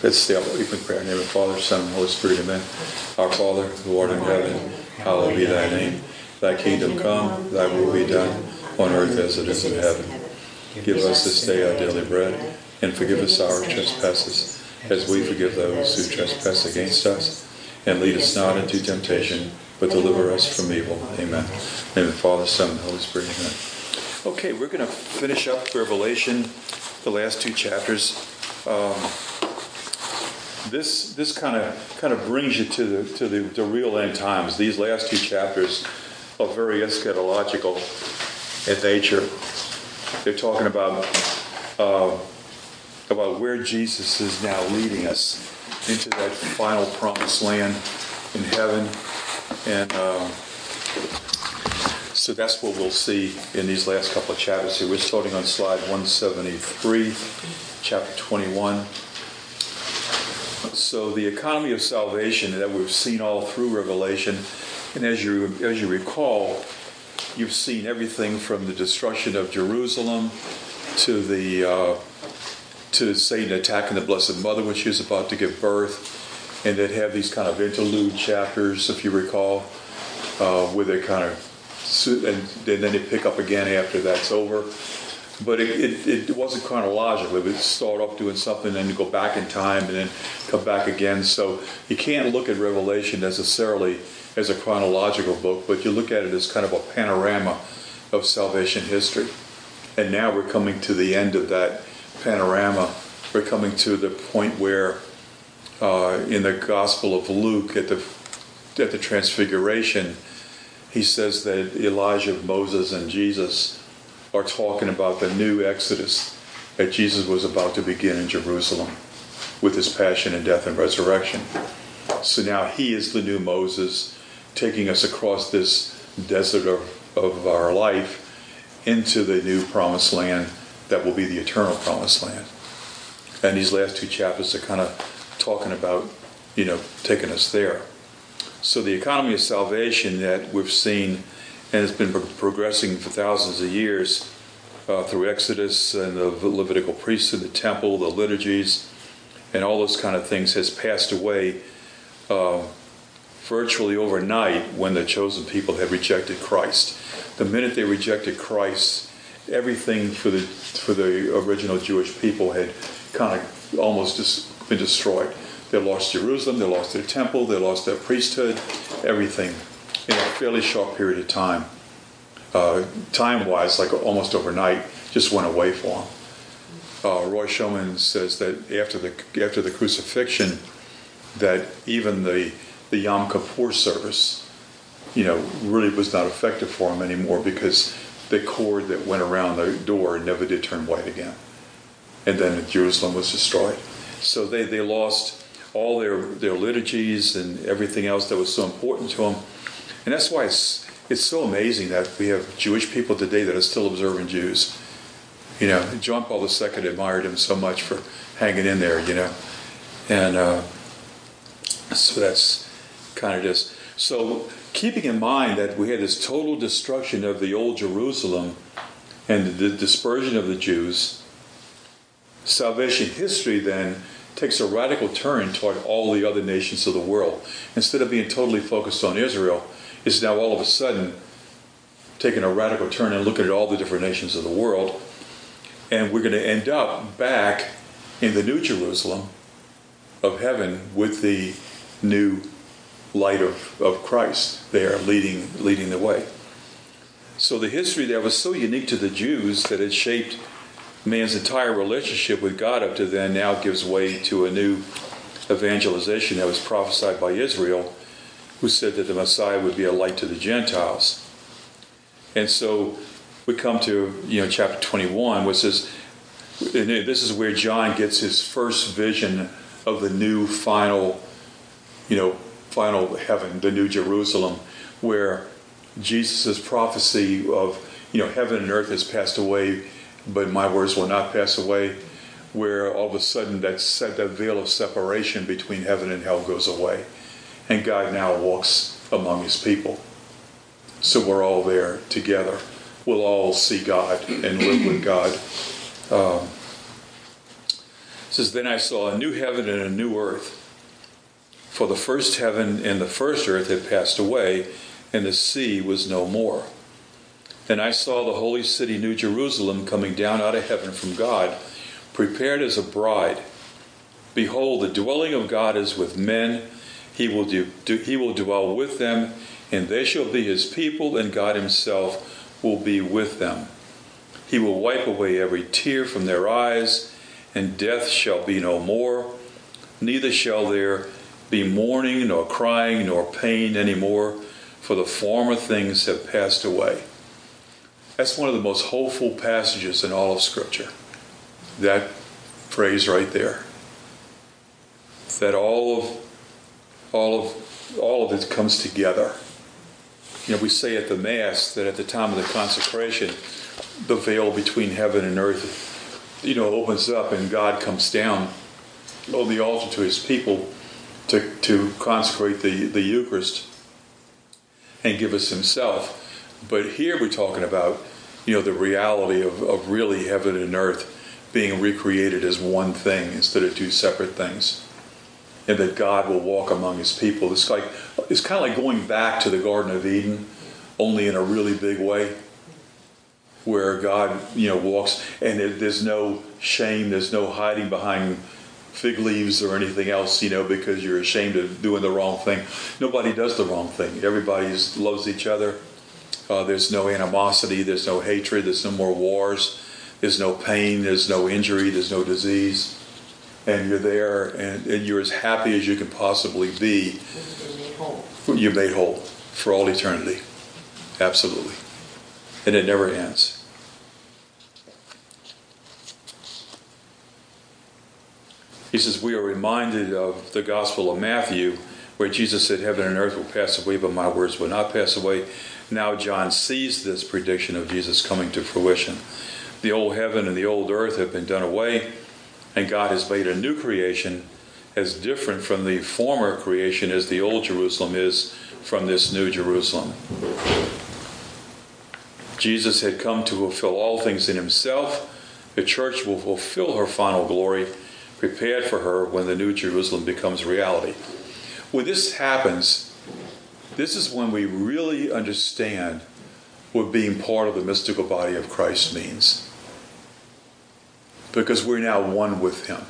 Let's stay up with prayer. In the name of the Father, Son, and Holy Spirit, amen. Our Father, who art in heaven, hallowed be thy name. Thy kingdom come, thy will be done, on earth as it is in heaven. Give us this day our daily bread, and forgive us our trespasses, as we forgive those who trespass against us. And lead us not into temptation, but deliver us from evil. Amen. In the name of the Father, Son, and Holy Spirit, amen. Okay, we're going to finish up Revelation, the last two chapters. This kind of brings you to the real end times. These last two chapters are very eschatological in nature. They're talking about where Jesus is now leading us into that final promised land in heaven, and so that's what we'll see in these last couple of chapters here. We're starting on slide 173, chapter 21. So the economy of salvation that we've seen all through Revelation, and as you recall, you've seen everything from the destruction of Jerusalem to Satan attacking the Blessed Mother when she was about to give birth, and they'd have these kind of interlude chapters, if you recall, where they kind of, and then they pick up again after that's over. But it wasn't chronological. It would start off doing something and then go back in time and then come back again. So you can't look at Revelation necessarily as a chronological book, but you look at it as kind of a panorama of salvation history. And now we're coming to the end of that panorama. We're coming to the point where in the Gospel of Luke at the Transfiguration, he says that Elijah, Moses, and Jesus are talking about the new Exodus that Jesus was about to begin in Jerusalem with his passion and death and resurrection. So now he is the new Moses, taking us across this desert of our life into the new promised land that will be the eternal promised land. And these last two chapters are kind of talking about, taking us there. So the economy of salvation that we've seen and it's been progressing for thousands of years through Exodus and the Levitical priesthood, the temple, the liturgies, and all those kind of things has passed away virtually overnight when the chosen people had rejected Christ. The minute they rejected Christ, everything for the original Jewish people had kind of almost been destroyed. They lost Jerusalem, they lost their temple, they lost their priesthood, everything in a fairly short period of time. Time-wise, like almost overnight, just went away for them. Roy Schoeman says that after the crucifixion, that even the Yom Kippur service, really was not effective for him anymore because the cord that went around the door never did turn white again. And then Jerusalem was destroyed. So they lost all their liturgies and everything else that was so important to them. And that's why it's so amazing that we have Jewish people today that are still observant Jews. John Paul II admired him so much for hanging in there, And so that's kind of just... So keeping in mind that we had this total destruction of the old Jerusalem and the dispersion of the Jews, salvation history then takes a radical turn toward all the other nations of the world. Instead of being totally focused on Israel, it's now all of a sudden taking a radical turn and looking at all the different nations of the world. And we're going to end up back in the New Jerusalem of heaven with the new light of Christ there leading the way. So the history that was so unique to the Jews that it shaped man's entire relationship with God up to then now gives way to a new evangelization that was prophesied by Israel, who said that the Messiah would be a light to the Gentiles. And so we come to chapter 21, which says, and this is where John gets his first vision of the new final heaven, the new Jerusalem, where Jesus' prophecy of heaven and earth has passed away, but my words will not pass away, where all of a sudden that veil of separation between heaven and hell goes away. And God now walks among his people. So we're all there together. We'll all see God and live with God. says, "Then I saw a new heaven and a new earth. For the first heaven and the first earth had passed away, and the sea was no more. And I saw the holy city, New Jerusalem, coming down out of heaven from God, prepared as a bride. Behold, the dwelling of God is with men. He will dwell with them, and they shall be his people, and God himself will be with them. He will wipe away every tear from their eyes, and death shall be no more. Neither shall there be mourning, nor crying, nor pain any more, for the former things have passed away." That's one of the most hopeful passages in all of Scripture. That phrase right there. That all of it comes together. We say at the Mass that at the time of the consecration, the veil between heaven and earth, opens up, and God comes down on the altar to his people to consecrate the Eucharist and give us himself. But here we're talking about, the reality of really heaven and earth being recreated as one thing instead of two separate things. And that God will walk among his people. It's kind of like going back to the Garden of Eden, only in a really big way, where God, walks, and there's no shame, there's no hiding behind fig leaves or anything else, because you're ashamed of doing the wrong thing. Nobody does the wrong thing. Everybody loves each other. There's no animosity, there's no hatred, there's no more wars, there's no pain, there's no injury, there's no disease. And you're there, and you're as happy as you can possibly be. You're made whole for all eternity. Absolutely. And it never ends. He says, we are reminded of the Gospel of Matthew, where Jesus said, "Heaven and earth will pass away, but my words will not pass away." Now John sees this prediction of Jesus coming to fruition. The old heaven and the old earth have been done away, and God has made a new creation as different from the former creation as the old Jerusalem is from this new Jerusalem. Jesus had come to fulfill all things in himself. The church will fulfill her final glory, prepared for her when the new Jerusalem becomes reality. When this happens, this is when we really understand what being part of the mystical body of Christ means. Because we're now one with him.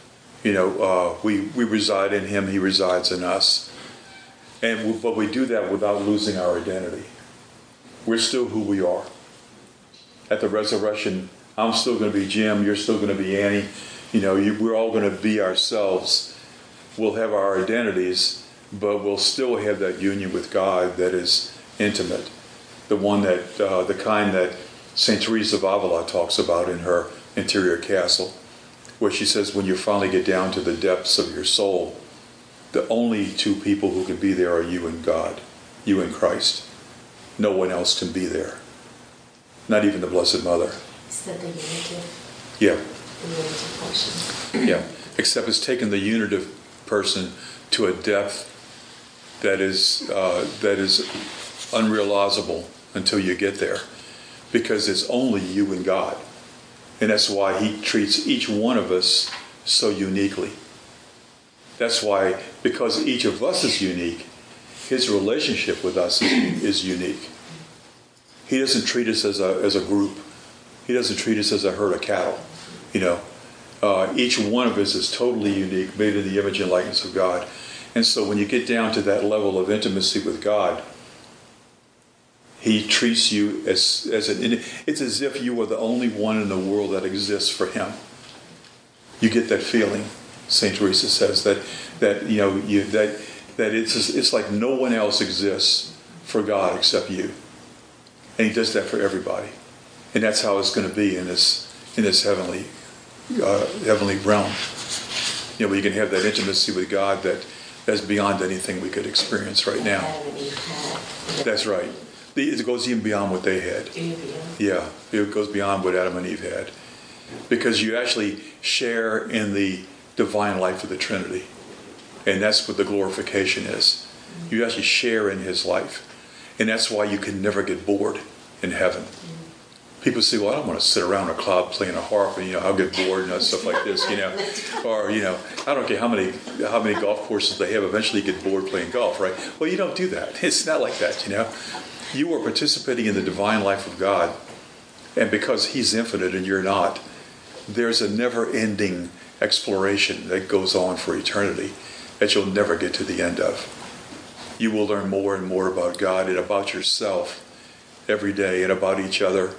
We reside in him, he resides in us. But we do that without losing our identity. We're still who we are. At the resurrection, I'm still going to be Jim, you're still going to be Annie. We're all going to be ourselves. We'll have our identities, but we'll still have that union with God that is intimate. The kind that St. Teresa of Avila talks about in her Interior Castle, where she says when you finally get down to the depths of your soul, the only two people who can be there are you and God, you and Christ. No one else can be there. Not even the Blessed Mother. Is that the unitive? Yeah. The unitive person. Yeah. Except it's taken the unitive person to a depth that is unrealizable until you get there. Because it's only you and God. And that's why he treats each one of us so uniquely. That's why, because each of us is unique, his relationship with us is unique. He doesn't treat us as a group. He doesn't treat us as a herd of cattle. Each one of us is totally unique, made in the image and likeness of God. And so when you get down to that level of intimacy with God, he treats you it's as if you were the only one in the world that exists for him. You get that feeling, St. Teresa says, that it's like no one else exists for God except you. And he does that for everybody. And that's how it's going to be in this heavenly realm. Where you can have that intimacy with God that's beyond anything we could experience right now. That's right. It goes even beyond what they had. Yeah, it goes beyond what Adam and Eve had. Because you actually share in the divine life of the Trinity. And that's what the glorification is. You actually share in his life. And that's why you can never get bored in heaven. People say, well, I don't want to sit around a cloud playing a harp and, I'll get bored and stuff like this, Or, I don't care how many golf courses they have, eventually you get bored playing golf, right? Well, you don't do that. It's not like that, You are participating in the divine life of God. And because He's infinite and you're not, there's a never-ending exploration that goes on for eternity that you'll never get to the end of. You will learn more and more about God and about yourself every day and about each other.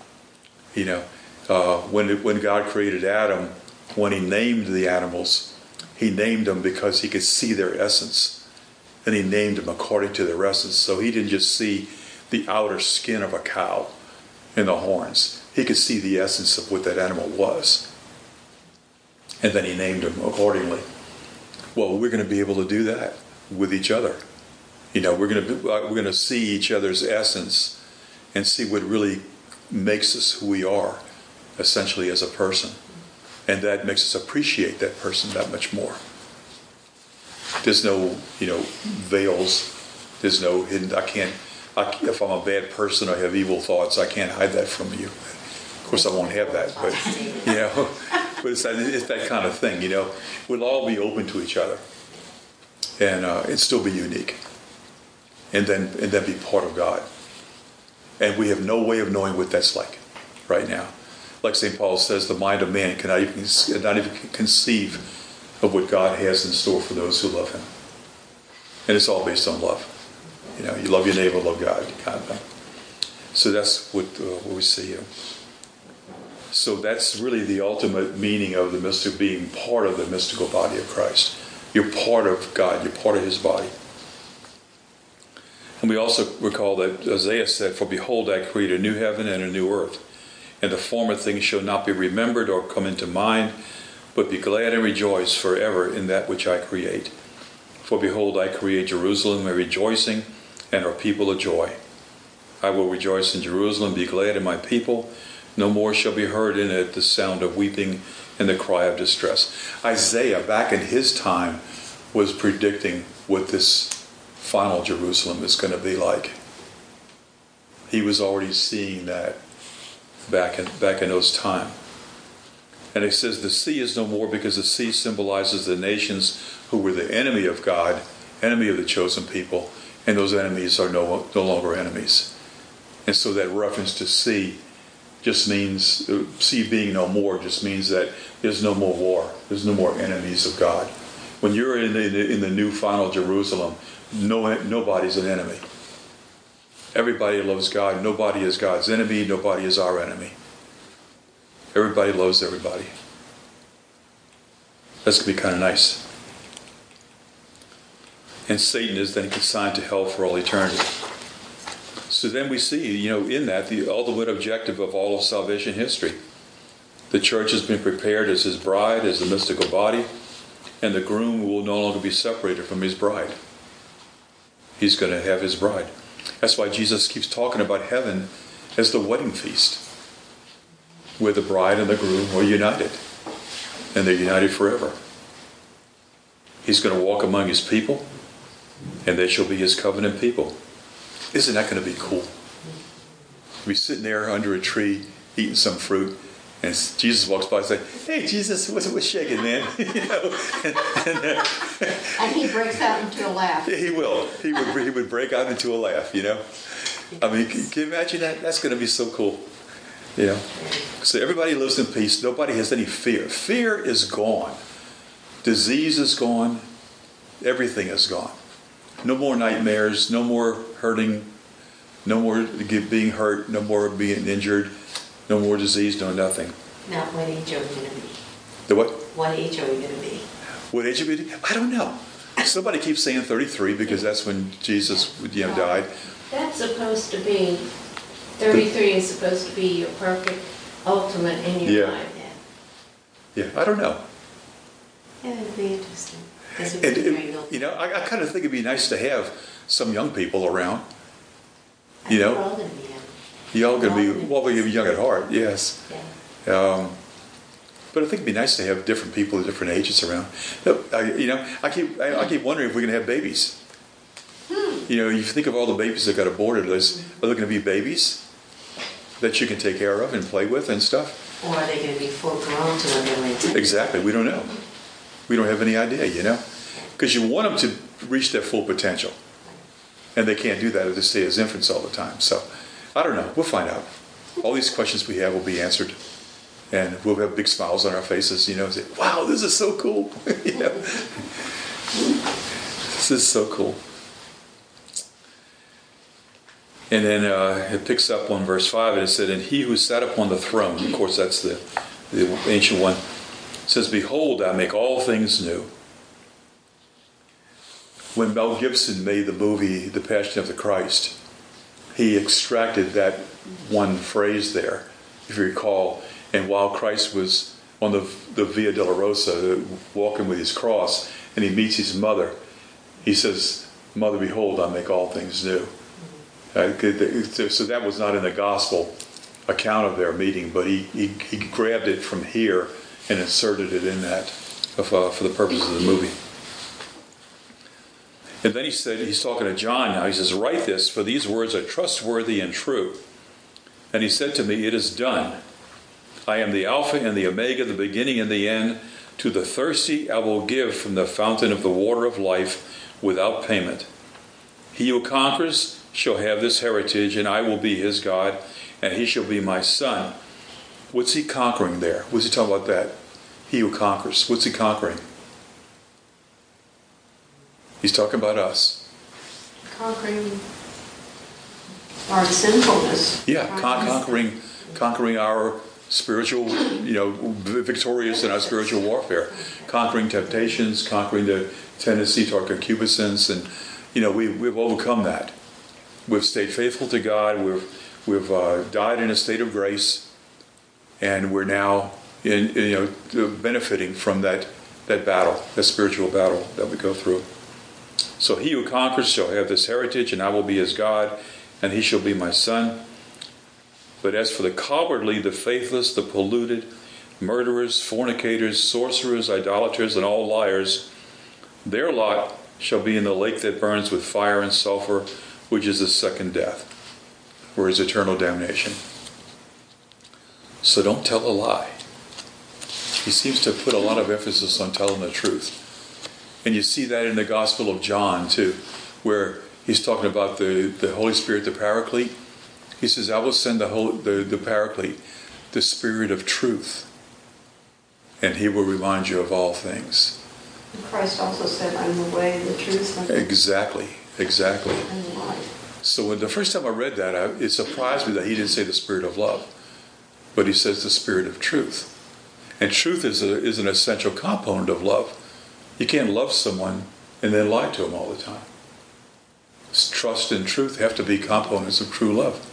When God created Adam, when He named the animals, He named them because He could see their essence. And He named them according to their essence. So He didn't just see the outer skin of a cow and the horns. He could see the essence of what that animal was. And then He named them accordingly. Well, we're going to be able to do that with each other. We're going to see each other's essence and see what really makes us who we are, essentially as a person. And that makes us appreciate that person that much more. There's no, veils. There's no hidden, if I'm a bad person or have evil thoughts, I can't hide that from you. Of course, I won't have that, but, but it's that kind of thing, We'll all be open to each other and still be unique. And then be part of God. And we have no way of knowing what that's like right now. Like St. Paul says, the mind of man cannot even conceive of what God has in store for those who love Him. And it's all based on love. You love your neighbor, love God, kind of thing. So that's what we see here. So that's really the ultimate meaning of the mystic, being part of the mystical body of Christ. You're part of God. You're part of His body. And we also recall that Isaiah said, "For behold, I create a new heaven and a new earth, and the former things shall not be remembered or come into mind, but be glad and rejoice forever in that which I create. For behold, I create Jerusalem a rejoicing, and her people a joy. I will rejoice in Jerusalem, be glad in my people. No more shall be heard in it the sound of weeping and the cry of distress." Isaiah, back in his time, was predicting what this final Jerusalem is going to be like. He was already seeing that back in those times. And it says the sea is no more, because the sea symbolizes the nations who were the enemy of God, enemy of the chosen people, and those enemies are no longer enemies. And so that reference to sea just means, sea being no more just means that there's no more war. There's no more enemies of God. When you're in the new final Jerusalem, nobody's an enemy. Everybody loves God. Nobody is God's enemy. Nobody is our enemy. Everybody loves everybody. That's going to be kind of nice. And Satan is then consigned to hell for all eternity. So then we see, in that, the ultimate objective of all of salvation history. The church has been prepared as His bride, as the mystical body, and the groom will no longer be separated from his bride. He's going to have his bride. That's why Jesus keeps talking about heaven as the wedding feast, where the bride and the groom are united, and they're united forever. He's going to walk among His people, and they shall be His covenant people. Isn't that going to be cool? Be sitting there under a tree, eating some fruit, and Jesus walks by and says, "Hey, Jesus, what's shaking, man?" And He breaks out into a laugh. He will. He would break out into a laugh, I mean, can you imagine that? That's going to be so cool. So everybody lives in peace. Nobody has any fear. Fear is gone. Disease is gone. Everything is gone. No more nightmares. No more hurting. No more being hurt. No more being injured. No more disease. No nothing. Now, what age are we going to be? The what? What age are we going to be? What age are we? I don't know. Somebody keeps saying 33 because that's when Jesus died. That's supposed to be, 33 is supposed to be your perfect ultimate in your life. Yeah, I don't know. Yeah, it'll be interesting. And, I kind of think it'd be nice to have some young people around. We're all going to be young. You're all going to be, well, you're young at heart, yes. Yeah. But I think it'd be nice to have different people of different ages around. I keep wondering if we're going to have babies. You think of all the babies that got aborted. Are there going to be babies? that you can take care of and play with and stuff. Or are they going to be full grown to what they're intended? Exactly. We don't know. We don't have any idea, because you want them to reach their full potential. And they can't do that if they stay as infants all the time. So, I don't know. We'll find out. All these questions we have will be answered. And we'll have big smiles on our faces, say, wow, this is so cool. This is so cool. And then it picks up on verse 5, and it said, and he who sat upon the throne, of course that's the ancient one, says, behold, I make all things new. When Mel Gibson made the movie The Passion of the Christ, he extracted that one phrase there, if you recall. And while Christ was on the Via Dolorosa, walking with his cross, and he meets his mother, he says, Mother, behold, I make all things new. So that was not in the gospel account of their meeting, but he grabbed it from here and inserted it in that for the purposes of the movie. And then he said, he's talking to John now, he says, write this, for these words are trustworthy and true. And he said to me, it is done. I am the Alpha and the Omega, the beginning and the end. To the thirsty I will give from the fountain of the water of life without payment. He who conquers shall have this heritage, and I will be his God, and he shall be my son. What's he conquering there? What's he talking about that? He who conquers. What's he conquering? He's talking about us. Conquering our sinfulness. Yeah, conquering our spiritual, victorious in our spiritual warfare. Conquering temptations, conquering the tendency to our concupiscence, and we've overcome that. We've stayed faithful to God. We've died in a state of grace, and we're now benefiting from that battle, that spiritual battle that we go through. So he who conquers shall have this heritage, and I will be his God, and he shall be my son. But as for the cowardly, the faithless, the polluted, murderers, fornicators, sorcerers, idolaters, and all liars, their lot shall be in the lake that burns with fire and sulfur, which is the second death, or is eternal damnation. So don't tell a lie. He seems to put a lot of emphasis on telling the truth. And you see that in the Gospel of John too, where he's talking about the Holy Spirit, the Paraclete. He says, I will send the Paraclete, the Spirit of truth, and he will remind you of all things. Christ also said, I'm the way, the truth, and Exactly. the life. So when the first time I read that, it surprised me that he didn't say the Spirit of love, but he says the Spirit of truth. And truth is an essential component of love. You can't love someone and then lie to them all the time. Trust and truth have to be components of true love.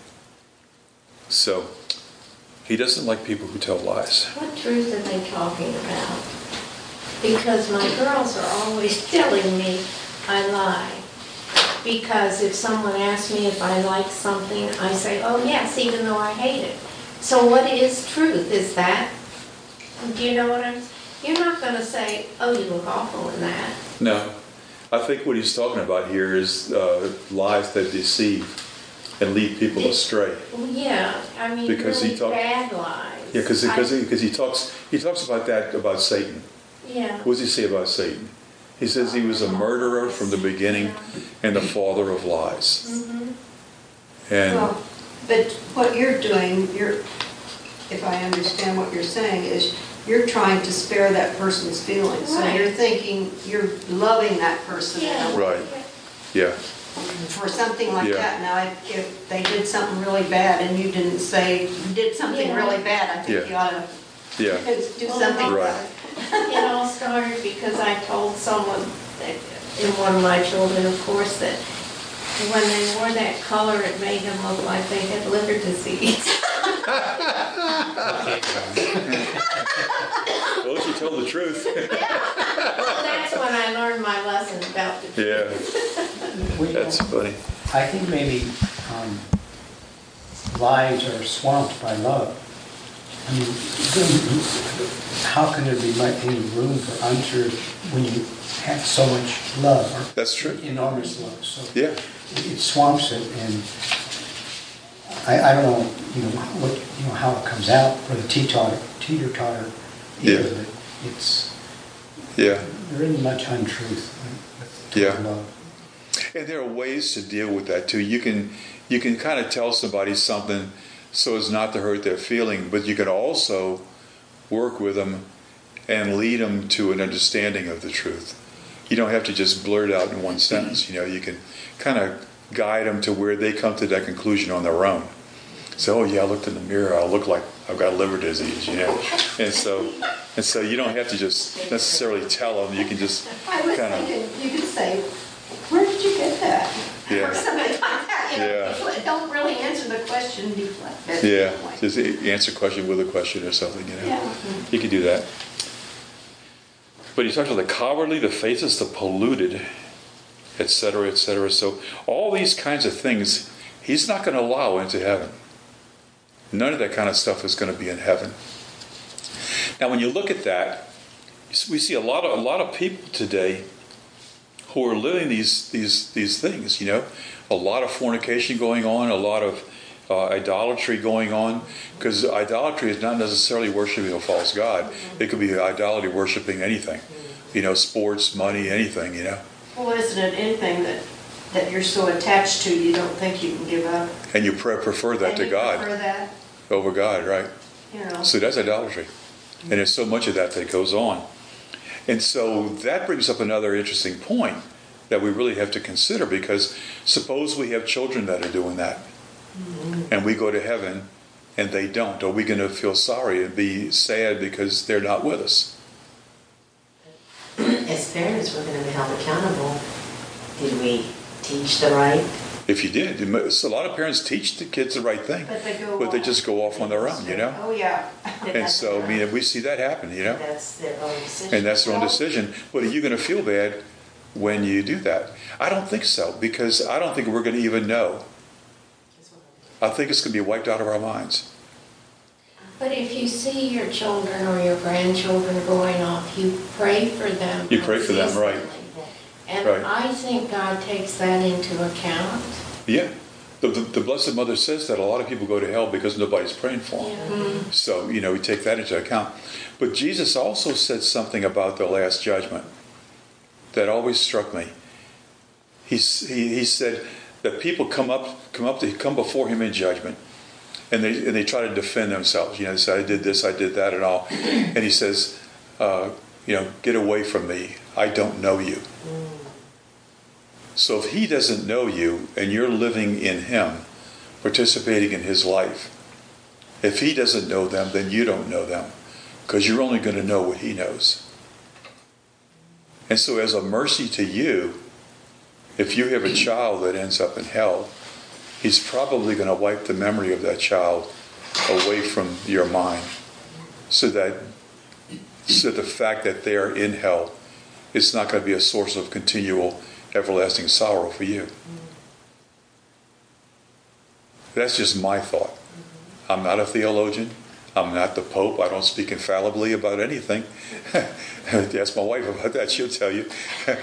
So, he doesn't like people who tell lies. What truth are they talking about? Because my girls are always telling me I lie. Because if someone asks me if I like something, I say, oh yes, even though I hate it. So what is truth? Is that, do you know what I'm saying? You're not going to say, oh, you look awful in that. No. I think what he's talking about here is lies that deceive and lead people astray. Well, yeah, I mean, Because really he talk- bad lies. Yeah, because he talks about that, about Satan. Yeah. What does he say about Satan? He says he was a murderer from the beginning and the father of lies. Mm-hmm. And Well, but what you're doing, if I understand what you're saying, is you're trying to spare that person's feelings. So Right. you're thinking, you're loving that person in a way. Right. Yeah. For something like Yeah. that. Now, if they did something really bad and you didn't say, you did something Yeah. really bad, I think Yeah. you ought to Yeah. do something Right. about it. It all started because I told someone, that, in one of my children, of course, that when they wore that color, it made them look like they had liver disease. Well, if you told the truth. That's when I learned my lesson about the truth. Yeah. That's funny. I think maybe lives are swamped by love. I mean, how can there be any room for untruth when you have so much love, or That's true. enormous love? So Yeah. it swamps it, and I don't know, how it comes out for the teeter-totter either, Yeah. but it's, Yeah. there isn't much untruth with Yeah. love. And there are ways to deal with that too. You can kind of tell somebody something so as not to hurt their feeling, but you can also work with them and lead them to an understanding of the truth. You don't have to just blurt out in one sentence. You can kind of guide them to where they come to that conclusion on their own. So, oh yeah, I looked in the mirror. I look like I've got liver disease. And so you don't have to just necessarily tell them. You can just I was kind of. thinking, you could say, where did you get that? Yeah. Or something like that. Yeah. Don't really answer the question, deflect it. Yeah, just answer a question with a question or something, Yeah. You could do that. But he talks about the cowardly, the faithless, the polluted, etc., etc. So all these kinds of things, he's not going to allow into heaven. None of that kind of stuff is going to be in heaven. Now, when you look at that, we see a lot of people today who are living these things. A lot of fornication going on, a lot of idolatry going on, because idolatry is not necessarily worshiping a false god. It could be idolatry worshiping anything, sports, money, anything. Well, isn't it anything that you're so attached to you don't think you can give up? And you prefer that to God Prefer that, over God, right? you know. So that's idolatry, and there's so much of that goes on. And so that brings up another interesting point that we really have to consider, because suppose we have children that are doing that, and we go to heaven and they don't. Are we going to feel sorry and be sad because they're not with us? As parents, we're going to be held accountable. Did we teach the right? If you did, a lot of parents teach the kids the right thing, But they just go off on their own, Oh, yeah. And so, we see that happen, That's their own decision. and that's their own decision. But are you going to feel bad when you do that? I don't think so, because I don't think we're going to even know. I think it's going to be wiped out of our minds. But if you see your children or your grandchildren going off, you pray for them. You pray for them, right. And Right. I think God takes that into account. Yeah. The Blessed Mother says that a lot of people go to hell because nobody's praying for them. Yeah. So, we take that into account. But Jesus also said something about the Last Judgment that always struck me. He said that people come before him in judgment, and they try to defend themselves. They say, I did this, I did that, and all. And he says, get away from me. I don't know you. So if he doesn't know you and you're living in him, participating in his life, if he doesn't know them, then you don't know them, because you're only going to know what he knows. And so as a mercy to you, if you have a child that ends up in hell, he's probably going to wipe the memory of that child away from your mind, so that the fact that they're in hell is not going to be a source of continual everlasting sorrow for you. That's just my thought. I'm not a theologian. I'm not the Pope. I don't speak infallibly about anything. Ask my wife about that. She'll tell you.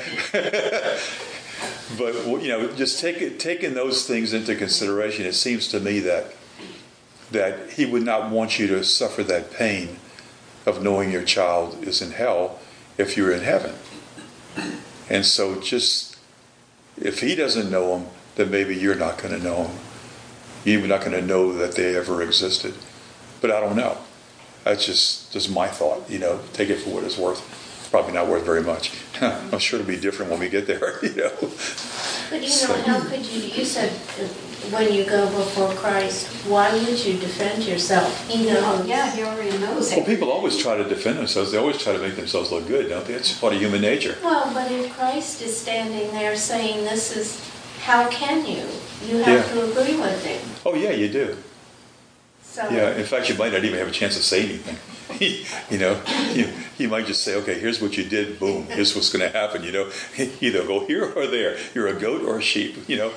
But, just taking those things into consideration, it seems to me that he would not want you to suffer that pain of knowing your child is in hell if you're in heaven. And so if he doesn't know them, then maybe you're not going to know them. You're not going to know that they ever existed. But I don't know. That's just my thought. Take it for what it's worth. Probably not worth very much. I'm sure it'll be different when we get there. But how could you said when you go before Christ, why would you defend yourself? He knows. Yeah, he already knows Well, it. people always try to defend themselves. They always try to make themselves look good, don't they? It's part of human nature. Well, but if Christ is standing there saying this is, how can you? You have to agree with him. Oh, yeah, you do. So, Yeah, in fact, you might not even have a chance to say anything. You might just say, okay, here's what you did, boom, here's what's going to happen, Either go here or there. You're a goat or a sheep,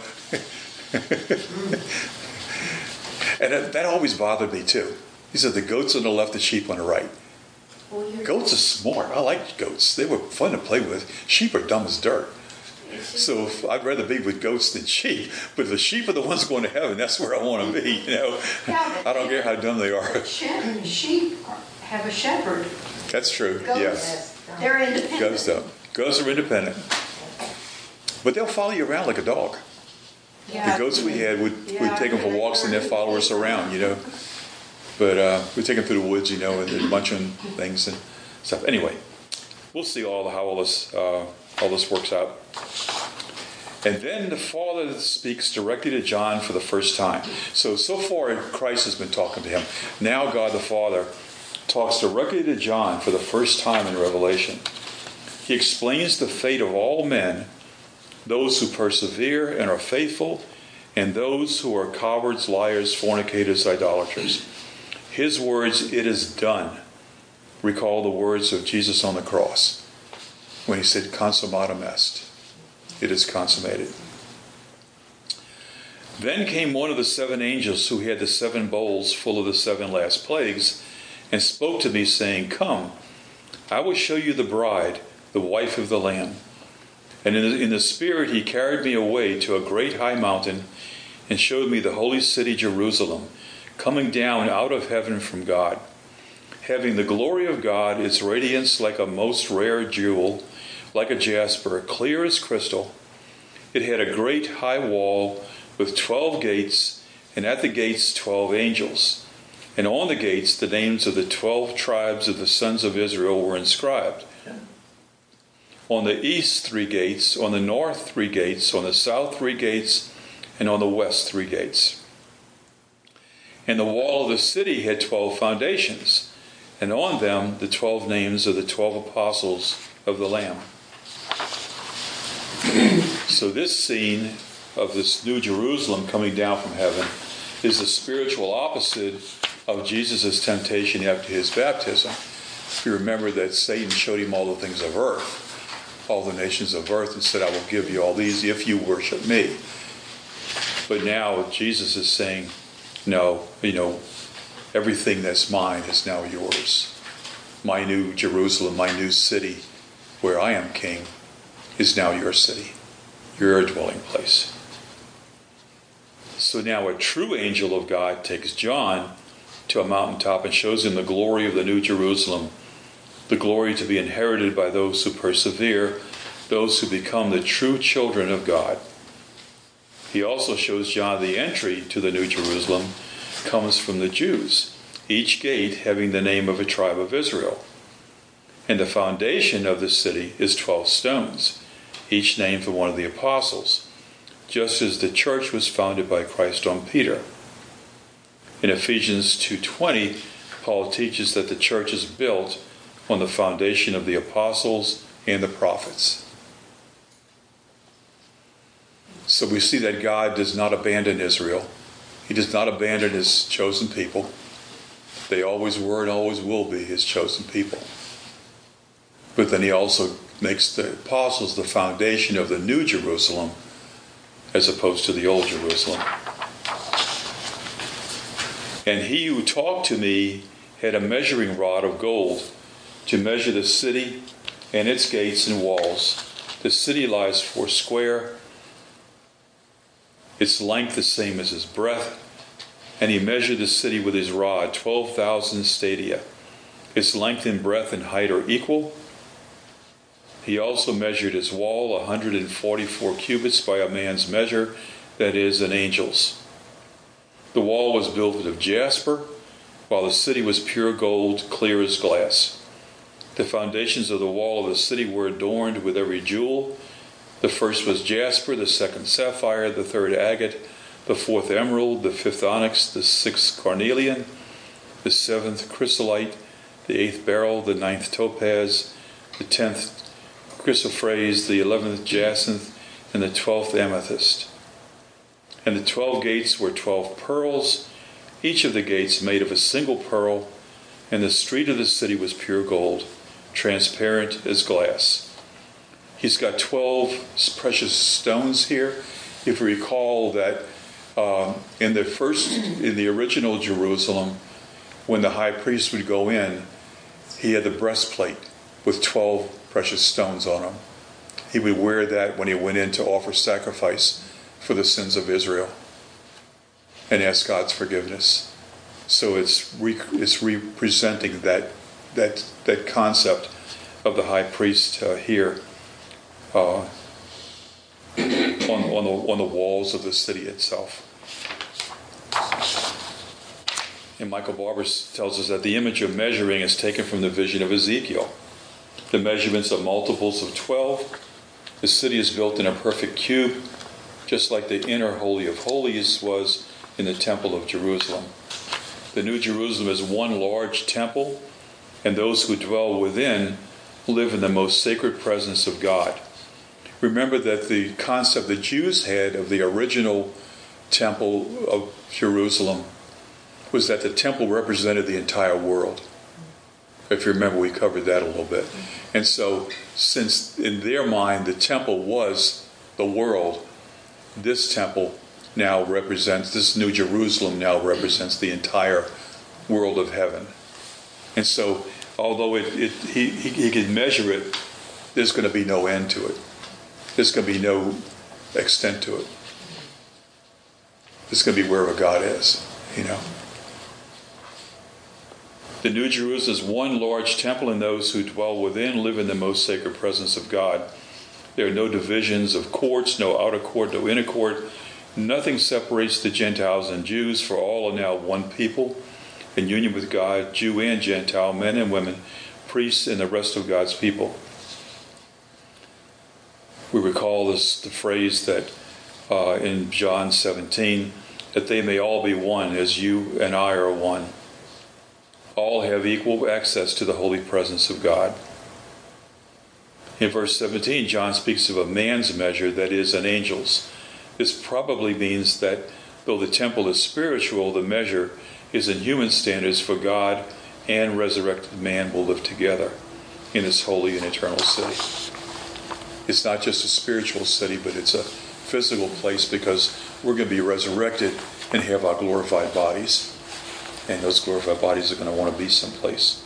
And that always bothered me, too. He said the goats on the left, the sheep on the right. well, Goats are smart. I like goats. They were fun to play with. Sheep are dumb as dirt. So I'd rather be with goats than sheep. But if the sheep are the ones going to heaven, that's where I want to be. Yeah, I don't care how dumb they are. Sheep have a shepherd. That's true. Goats, Yes. they're independent. Goats don't. Goats are independent. But they'll follow you around like a dog. Yeah. The goats we had would take them for walks and they'd follow us around, But we'd take them through the woods, and they'd munch on things and stuff. Anyway, we'll see how all this works out. And then the Father speaks directly to John for the first time. So far Christ has been talking to him. Now God the Father talks directly to John for the first time in Revelation. He explains the fate of all men, those who persevere and are faithful, and those who are cowards, liars, fornicators, idolaters. His words, "It is done," recall the words of Jesus on the cross when he said, "Consummatum est." It is consummated. Then came one of the 7 angels who had the 7 bowls full of the 7 last plagues, and spoke to me, saying, "Come, I will show you the bride, the wife of the Lamb." And in the Spirit he carried me away to a great high mountain, and showed me the holy city Jerusalem, coming down out of heaven from God, having the glory of God, its radiance like a most rare jewel, like a jasper, clear as crystal. It had a great high wall with 12 gates, and at the gates 12 angels. And on the gates the names of the 12 tribes of the sons of Israel were inscribed. On the east 3 gates, on the north 3 gates, on the south 3 gates, and on the west 3 gates. And the wall of the city had 12 foundations, and on them the 12 names of the 12 apostles of the Lamb. So this scene of this new Jerusalem coming down from heaven is the spiritual opposite of Jesus' temptation after his baptism. You remember that Satan showed him all the things of earth, all the nations of earth, and said, "I will give you all these if you worship me." But now Jesus is saying, no, everything that's mine is now yours. My new Jerusalem, my new city, where I am king, is now your city, your dwelling place. So now a true angel of God takes John to a mountaintop and shows him the glory of the new Jerusalem, the glory to be inherited by those who persevere, those who become the true children of God. He also shows John the entry to the new Jerusalem comes from the Jews, each gate having the name of a tribe of Israel. And the foundation of the city is 12 stones, each named for one of the apostles, just as the church was founded by Christ on Peter. In Ephesians 2:20, Paul teaches that the church is built on the foundation of the apostles and the prophets. So we see that God does not abandon Israel. He does not abandon his chosen people. They always were and always will be his chosen people. But then he also makes the apostles the foundation of the new Jerusalem as opposed to the old Jerusalem. And he who talked to me had a measuring rod of gold to measure the city and its gates and walls. The city lies 4 square, its length the same as its breadth. And he measured the city with his rod, 12,000 stadia. Its length and breadth and height are equal. He also measured its wall, 144 cubits by a man's measure, that is, an angel's. The wall was built of jasper, while the city was pure gold, clear as glass. The foundations of the wall of the city were adorned with every jewel. The first was jasper, the second sapphire, the third agate, the fourth emerald, the fifth onyx, the sixth carnelian, the seventh chrysolite, the eighth beryl, the ninth topaz, the 10th chrysoprase, the 11th jacinth, and the 12th amethyst. And the 12 gates were 12 pearls, each of the gates made of a single pearl, and the street of the city was pure gold, transparent as glass. He's got 12 precious stones here. If you recall that in the original Jerusalem, when the high priest would go in, he had the breastplate with 12 precious stones on them. He would wear that when he went in to offer sacrifice for the sins of Israel and ask God's forgiveness. So it's representing that concept of the high priest here on the walls of the city itself. And Michael Barber tells us that the image of measuring is taken from the vision of Ezekiel. The measurements are multiples of 12. The city is built in a perfect cube, just like the inner Holy of Holies was in the Temple of Jerusalem. The New Jerusalem is one large temple, and those who dwell within live in the most sacred presence of God. Remember that the concept the Jews had of the original Temple of Jerusalem was that the temple represented the entire world. If you remember, we covered that a little bit. And so, since in their mind the temple was the world, this temple now represents, this New Jerusalem now represents the entire world of heaven. And so, although he can measure it, there's going to be no end to it. There's going to be no extent to it. It's going to be wherever God is, you know. The New Jerusalem is one large temple, and those who dwell within live in the most sacred presence of God. There are no divisions of courts, no outer court, no inner court. Nothing separates the Gentiles and Jews, for all are now one people, in union with God, Jew and Gentile, men and women, priests and the rest of God's people. We recall the phrase that in John 17, that they may all be one as you and I are one. All have equal access to the holy presence of God. In verse 17, John speaks of a man's measure, that is, an angel's. This probably means that though the temple is spiritual, the measure is in human standards, for God and resurrected man will live together in this holy and eternal city. It's not just a spiritual city, but it's a physical place, because we're going to be resurrected and have our glorified bodies. And those glorified bodies are going to want to be someplace.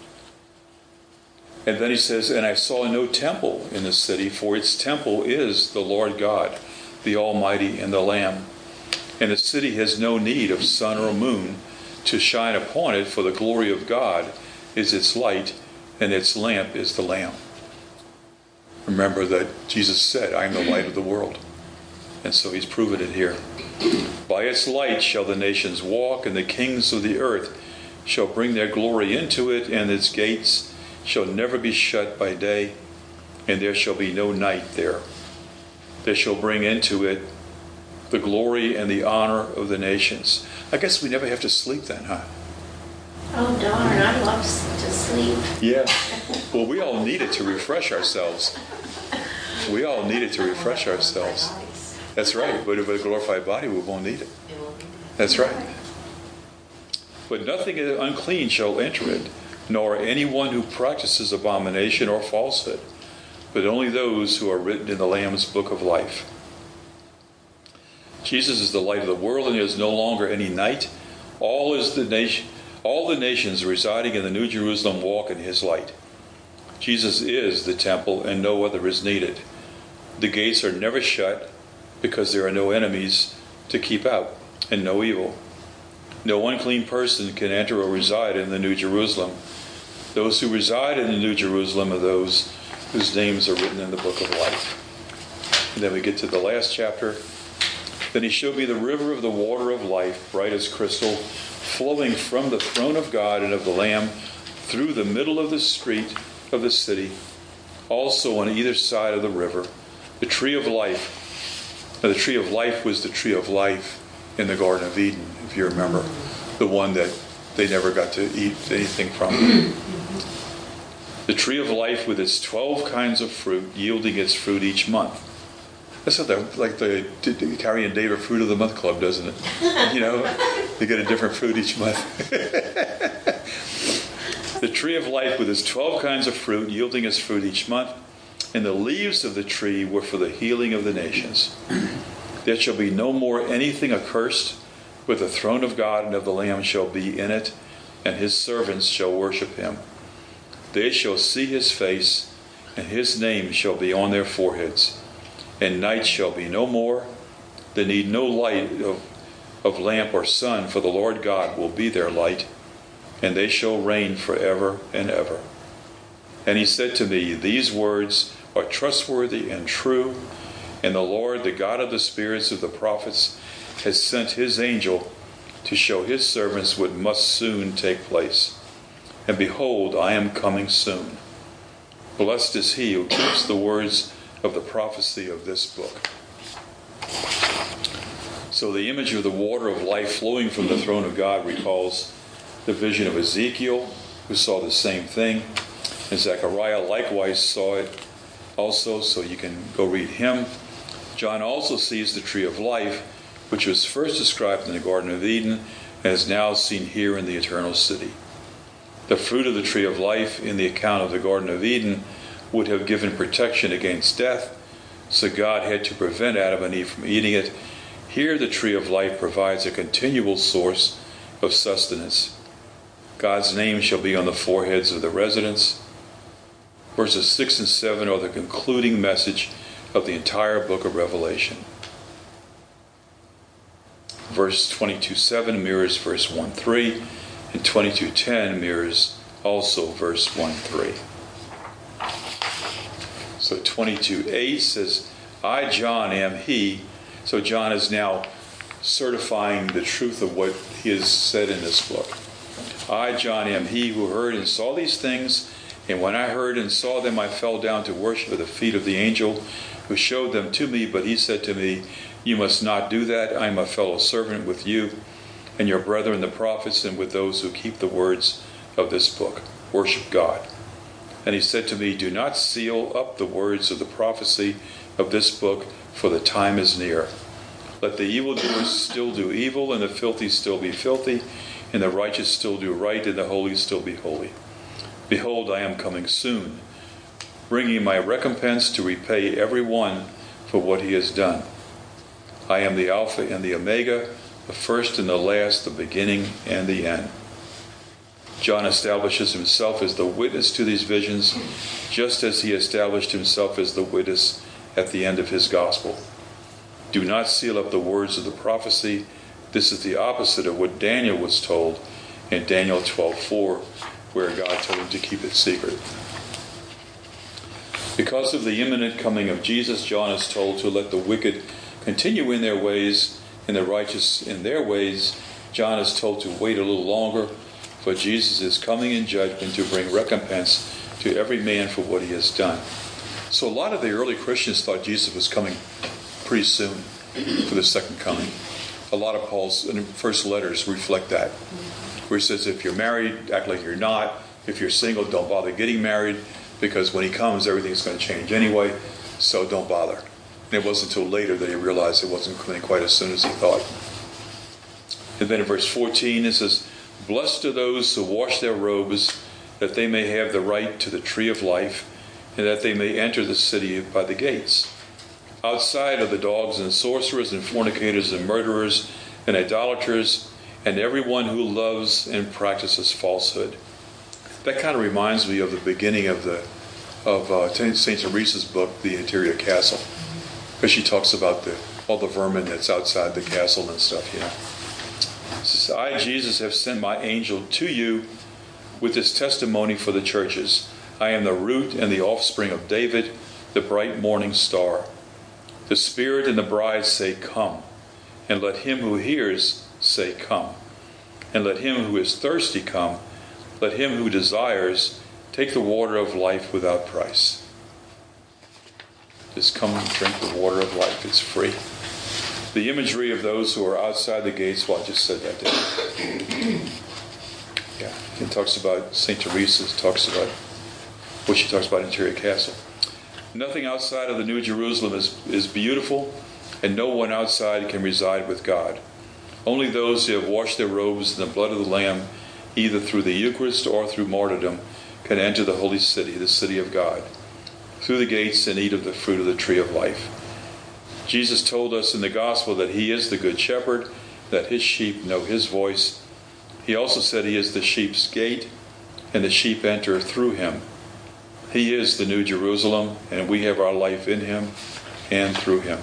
And then he says, and I saw no temple in the city, for its temple is the Lord God, the Almighty, and the Lamb. And the city has no need of sun or moon to shine upon it, for the glory of God is its light, and its lamp is the Lamb. Remember that Jesus said, I am the light of the world. And so he's proven it here. By its light shall the nations walk, and the kings of the earth shall bring their glory into it, and its gates shall never be shut by day, and there shall be no night there. They shall bring into it the glory and the honor of the nations. I guess we never have to sleep then, huh? Oh darn, I love to sleep. Yeah. Well, we all need it to refresh ourselves. We all need it to refresh ourselves. That's right. But with a glorified body, we won't need it. That's right. But nothing unclean shall enter it, nor anyone who practices abomination or falsehood, but only those who are written in the Lamb's book of life. Jesus is the light of the world, and there is no longer any night. All the nations residing in the New Jerusalem walk in his light. Jesus is the temple, and no other is needed. The gates are never shut, because there are no enemies to keep out, and no evil. No unclean person can enter or reside in the New Jerusalem. Those who reside in the New Jerusalem are those whose names are written in the book of life. And then we get to the last chapter. Then he showed me the river of the water of life, bright as crystal, flowing from the throne of God and of the Lamb through the middle of the street of the city. Also on either side of the river, the tree of life. Now, the tree of life was the tree of life in the Garden of Eden, if you remember, the one that they never got to eat anything from. The tree of life with its 12 kinds of fruit, yielding its fruit each month. That's like the Carrie David Fruit of the Month Club, doesn't it? You know, you get a different fruit each month. The tree of life with its 12 kinds of fruit, yielding its fruit each month. And the leaves of the tree were for the healing of the nations. There shall be no more anything accursed, but the throne of God and of the Lamb shall be in it, and his servants shall worship him. They shall see his face, and his name shall be on their foreheads. And night shall be no more. They need no light of lamp or sun, for the Lord God will be their light, and they shall reign forever and ever. And he said to me, these words are trustworthy and true, and the Lord, the God of the spirits of the prophets, has sent his angel to show his servants what must soon take place. And behold, I am coming soon. Blessed is he who keeps the words of the prophecy of this book. So the image of the water of life flowing from the throne of God recalls the vision of Ezekiel, who saw the same thing. And Zechariah likewise saw it also, so you can go read him. John also sees the tree of life, which was first described in the Garden of Eden and is now seen here in the eternal city. The fruit of the tree of life in the account of the Garden of Eden would have given protection against death, so God had to prevent Adam and Eve from eating it. Here the tree of life provides a continual source of sustenance. God's name shall be on the foreheads of the residents. Verses 6 and 7 are the concluding message of the entire book of Revelation. Verse 22:7 mirrors verse 1:3, and 22:10 mirrors also verse 1:3. So 22:8 says, I, John, am he. So John is now certifying the truth of what he has said in this book. I, John, am he who heard and saw these things, and when I heard and saw them, I fell down to worship at the feet of the angel who showed them to me. But he said to me, you must not do that. I am a fellow servant with you and your brethren the prophets, and with those who keep the words of this book. Worship God. And he said to me, do not seal up the words of the prophecy of this book, for the time is near. Let the evildoers still do evil, and the filthy still be filthy, and the righteous still do right, and the holy still be holy. Behold, I am coming soon, bringing my recompense to repay every one for what he has done. I am the Alpha and the Omega, the first and the last, the beginning and the end. John establishes himself as the witness to these visions, just as he established himself as the witness at the end of his gospel. Do not seal up the words of the prophecy. This is the opposite of what Daniel was told in Daniel 12:4, where God told him to keep it secret. Because of the imminent coming of Jesus, John is told to let the wicked continue in their ways, and the righteous in their ways. John is told to wait a little longer, for Jesus is coming in judgment to bring recompense to every man for what he has done. So a lot of the early Christians thought Jesus was coming pretty soon for the second coming. A lot of Paul's first letters reflect that, where he says, if you're married, act like you're not. If you're single, don't bother getting married, because when he comes, everything's going to change anyway, so don't bother. And it wasn't until later that he realized it wasn't coming quite as soon as he thought. And then in verse 14 it says, blessed are those who wash their robes, that they may have the right to the tree of life, and that they may enter the city by the gates. Outside are the dogs and sorcerers and fornicators and murderers and idolaters and everyone who loves and practices falsehood. That kind of reminds me of the beginning of St. Teresa's book, The Interior Castle, because she talks about all the vermin that's outside the castle and stuff. It says, I, Jesus, have sent my angel to you with this testimony for the churches. I am the root and the offspring of David, the bright morning star. The Spirit and the bride say, come. And let him who hears say, come. And let him who is thirsty come. Let him who desires take the water of life without price. Just come and drink the water of life. It's free. The imagery of those who are outside the gates, well, I just said that, didn't I? Yeah. It talks about St. Teresa, talks about what she talks about Interior Castle. Nothing outside of the New Jerusalem is beautiful, and no one outside can reside with God. Only those who have washed their robes in the blood of the Lamb, either through the Eucharist or through martyrdom, can enter the holy city, the city of God, through the gates and eat of the fruit of the tree of life. Jesus told us in the gospel that he is the good shepherd, that his sheep know his voice. He also said he is the sheep's gate, and the sheep enter through him. He is the New Jerusalem, and we have our life in him and through him.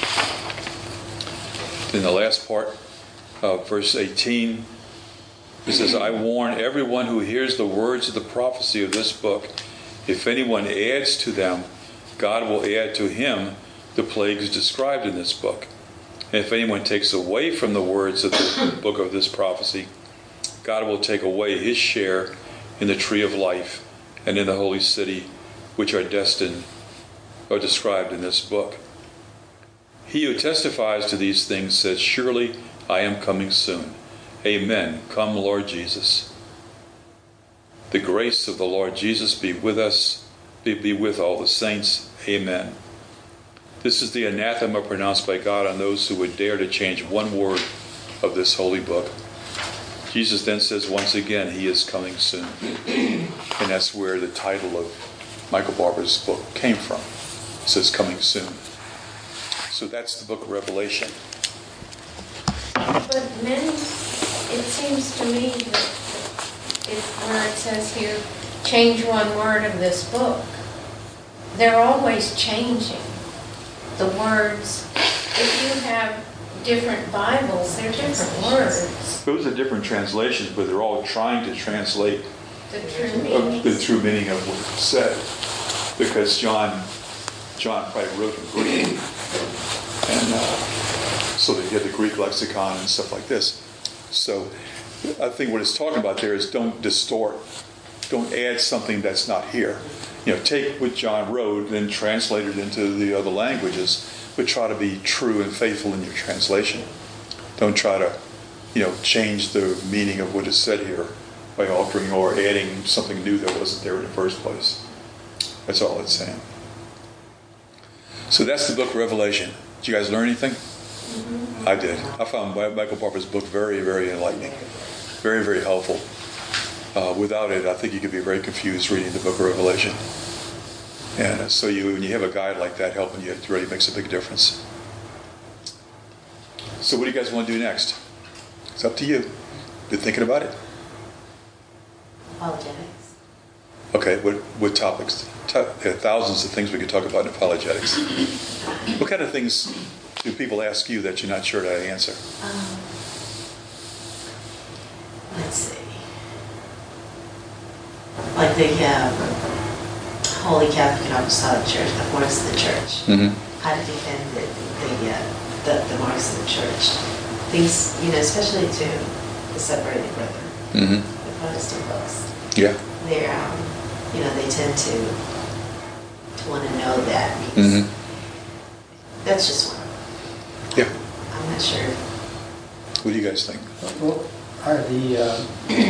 In the last part of verse 18, it says, I warn everyone who hears the words of the prophecy of this book. If anyone adds to them, God will add to him the plagues described in this book. And if anyone takes away from the words of the book of this prophecy, God will take away his share in the tree of life and in the holy city, which are described in this book. He who testifies to these things says, surely I am coming soon. Amen. Come, Lord Jesus. The grace of the Lord Jesus be with us, be with all the saints. Amen. This is the anathema pronounced by God on those who would dare to change one word of this holy book. Jesus then says once again, he is coming soon. And that's where the title of Michael Barber's book came from. It says coming soon. So that's the book of Revelation. But many, it seems to me that where it says here, change one word of this book, they're always changing the words. If you have different Bibles, they're different words. Those are different translations, but they're all trying to translate The true meaning. the true meaning of what it said. Because John probably wrote in Greek. And so they had the Greek lexicon and stuff like this. So I think what it's talking about there is don't distort. Don't add something that's not here. Take what John wrote and then translate it into the other languages, but try to be true and faithful in your translation. Don't try to, change the meaning of what is said here by altering or adding something new that wasn't there in the first place. That's all it's saying. So that's the book of Revelation. Did you guys learn anything? Mm-hmm. I did. I found Michael Barber's book very, very enlightening. Very, very helpful. Without it, I think you could be very confused reading the book of Revelation. And so when you have a guide like that helping you, it really makes a big difference. So what do you guys want to do next? It's up to you. Been thinking about it? Apologetics. Okay, what topics? There are thousands of things we could talk about in apologetics. What kind of things do people ask you that you're not sure to answer? Let's see. Like the Holy Catholic and Apostolic Church, the marks of the church. Mm-hmm. How to defend the marks of the church. Things, especially to the separated brethren, Mm-hmm. the Protestant folks. Yeah. They're, they tend to want to know that because that's just one. Yeah. I'm not sure. What do you guys think? Well, are the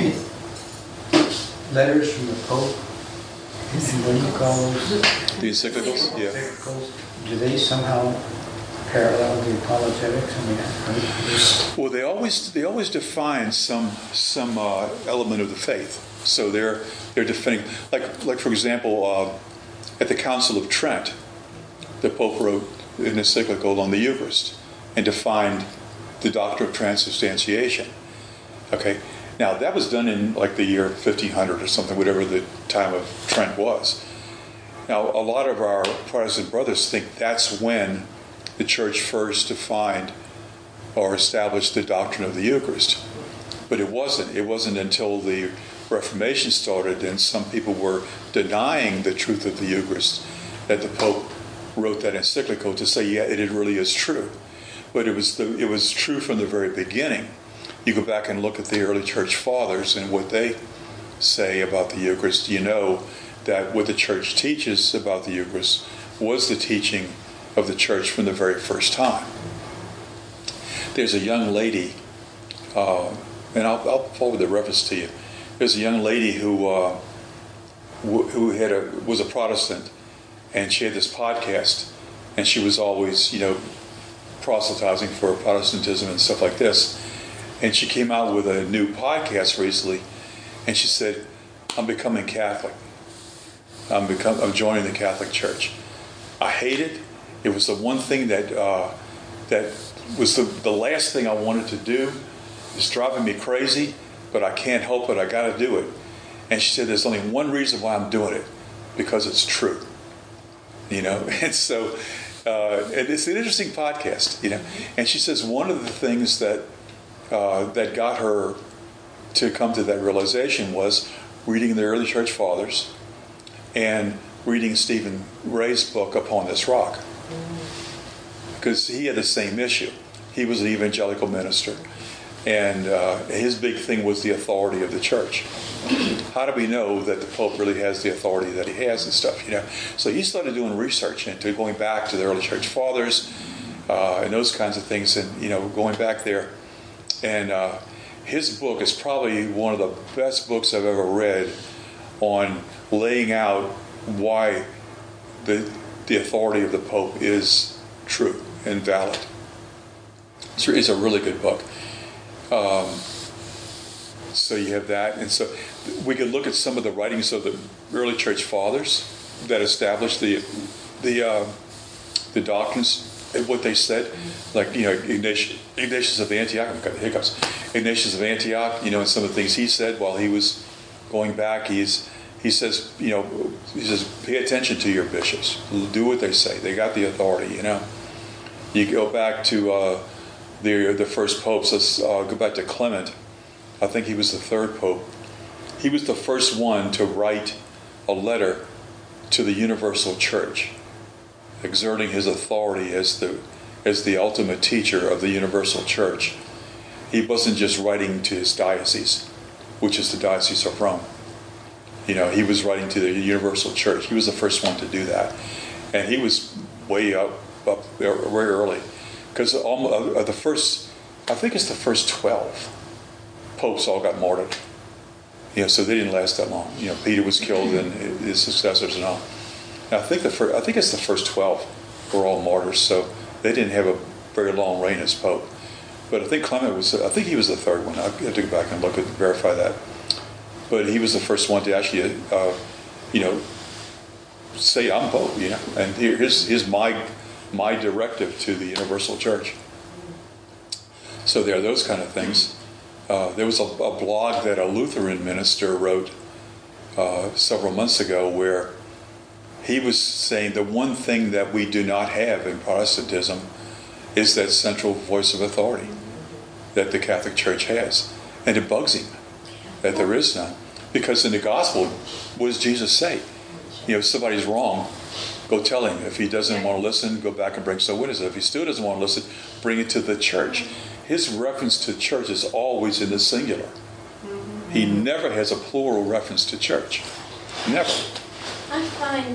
letters from the Pope, and what do you call those? The encyclicals? Yeah. Encyclicals, do they somehow parallel the apologetics? Well, they always define some element of the faith. So they're defending, like for example, at the Council of Trent, the Pope wrote an encyclical on the Eucharist and defined the doctrine of transubstantiation. Okay, now that was done in like the year 1500 or something, whatever the time of Trent was. Now, a lot of our Protestant brothers think that's when the Church first defined or established the doctrine of the Eucharist, but it wasn't. It wasn't until the Reformation started and some people were denying the truth of the Eucharist that the Pope wrote that encyclical to say, yeah, it really is true. But it was true from the very beginning. You go back and look at the early church fathers and what they say about the Eucharist, you know that what the church teaches about the Eucharist was the teaching of the church from the very first time. There's a young lady, and I'll forward the reference to you. There's a young lady who was a Protestant, and she had this podcast, and she was always, proselytizing for Protestantism and stuff like this. And she came out with a new podcast recently, and she said, "I'm becoming Catholic. I'm joining the Catholic Church. I hate it. It was the one thing that was the last thing I wanted to do. It's driving me crazy, but I can't help it. I got to do it." And she said, "There's only one reason why I'm doing it. because it's true. And so and it's an interesting podcast. And she says one of the things that that got her to come to that realization was reading the early church fathers and reading Stephen Ray's book Upon This Rock, because he had the same issue. He was an evangelical minister, and his big thing was the authority of the church. How do we know that the Pope really has the authority that he has and stuff? So he started doing research into going back to the early church fathers and those kinds of things, and going back there. And his book is probably one of the best books I've ever read on laying out why the authority of the Pope is true and valid. It's a really good book. So you have that, and so we could look at some of the writings of the early church fathers that established the doctrines and what they said, like Ignatius of Antioch. I've got the hiccups. Ignatius of Antioch, and some of the things he said while he was going back. He says, pay attention to your bishops. Do what they say. They got the authority. You go back to the first popes. Let's go back to Clement. I think he was the third pope. He was the first one to write a letter to the universal church, exerting his authority as the ultimate teacher of the universal church. He wasn't just writing to his diocese, which is the Diocese of Rome. He was writing to the universal church. He was the first one to do that, and he was way up there very early, because the first 12 popes all got martyred. So they didn't last that long. Peter was killed, and his successors and all. And I think it's the first 12 were all martyrs, so they didn't have a very long reign as pope. But I think Clement was. I think he was the third one. I have to go back and look and verify that. But he was the first one to actually, say I'm pope. And here's my directive to the universal church. So there are those kind of things. There was a blog that a Lutheran minister wrote several months ago where he was saying the one thing that we do not have in Protestantism is that central voice of authority that the Catholic Church has. And it bugs him that there is none. Because in the gospel, what does Jesus say? If somebody's wrong, go tell him. If he doesn't want to listen, go back and bring some witnesses. If he still doesn't want to listen, bring it to the church. His reference to church is always in the singular. He never has a plural reference to church. Never. I find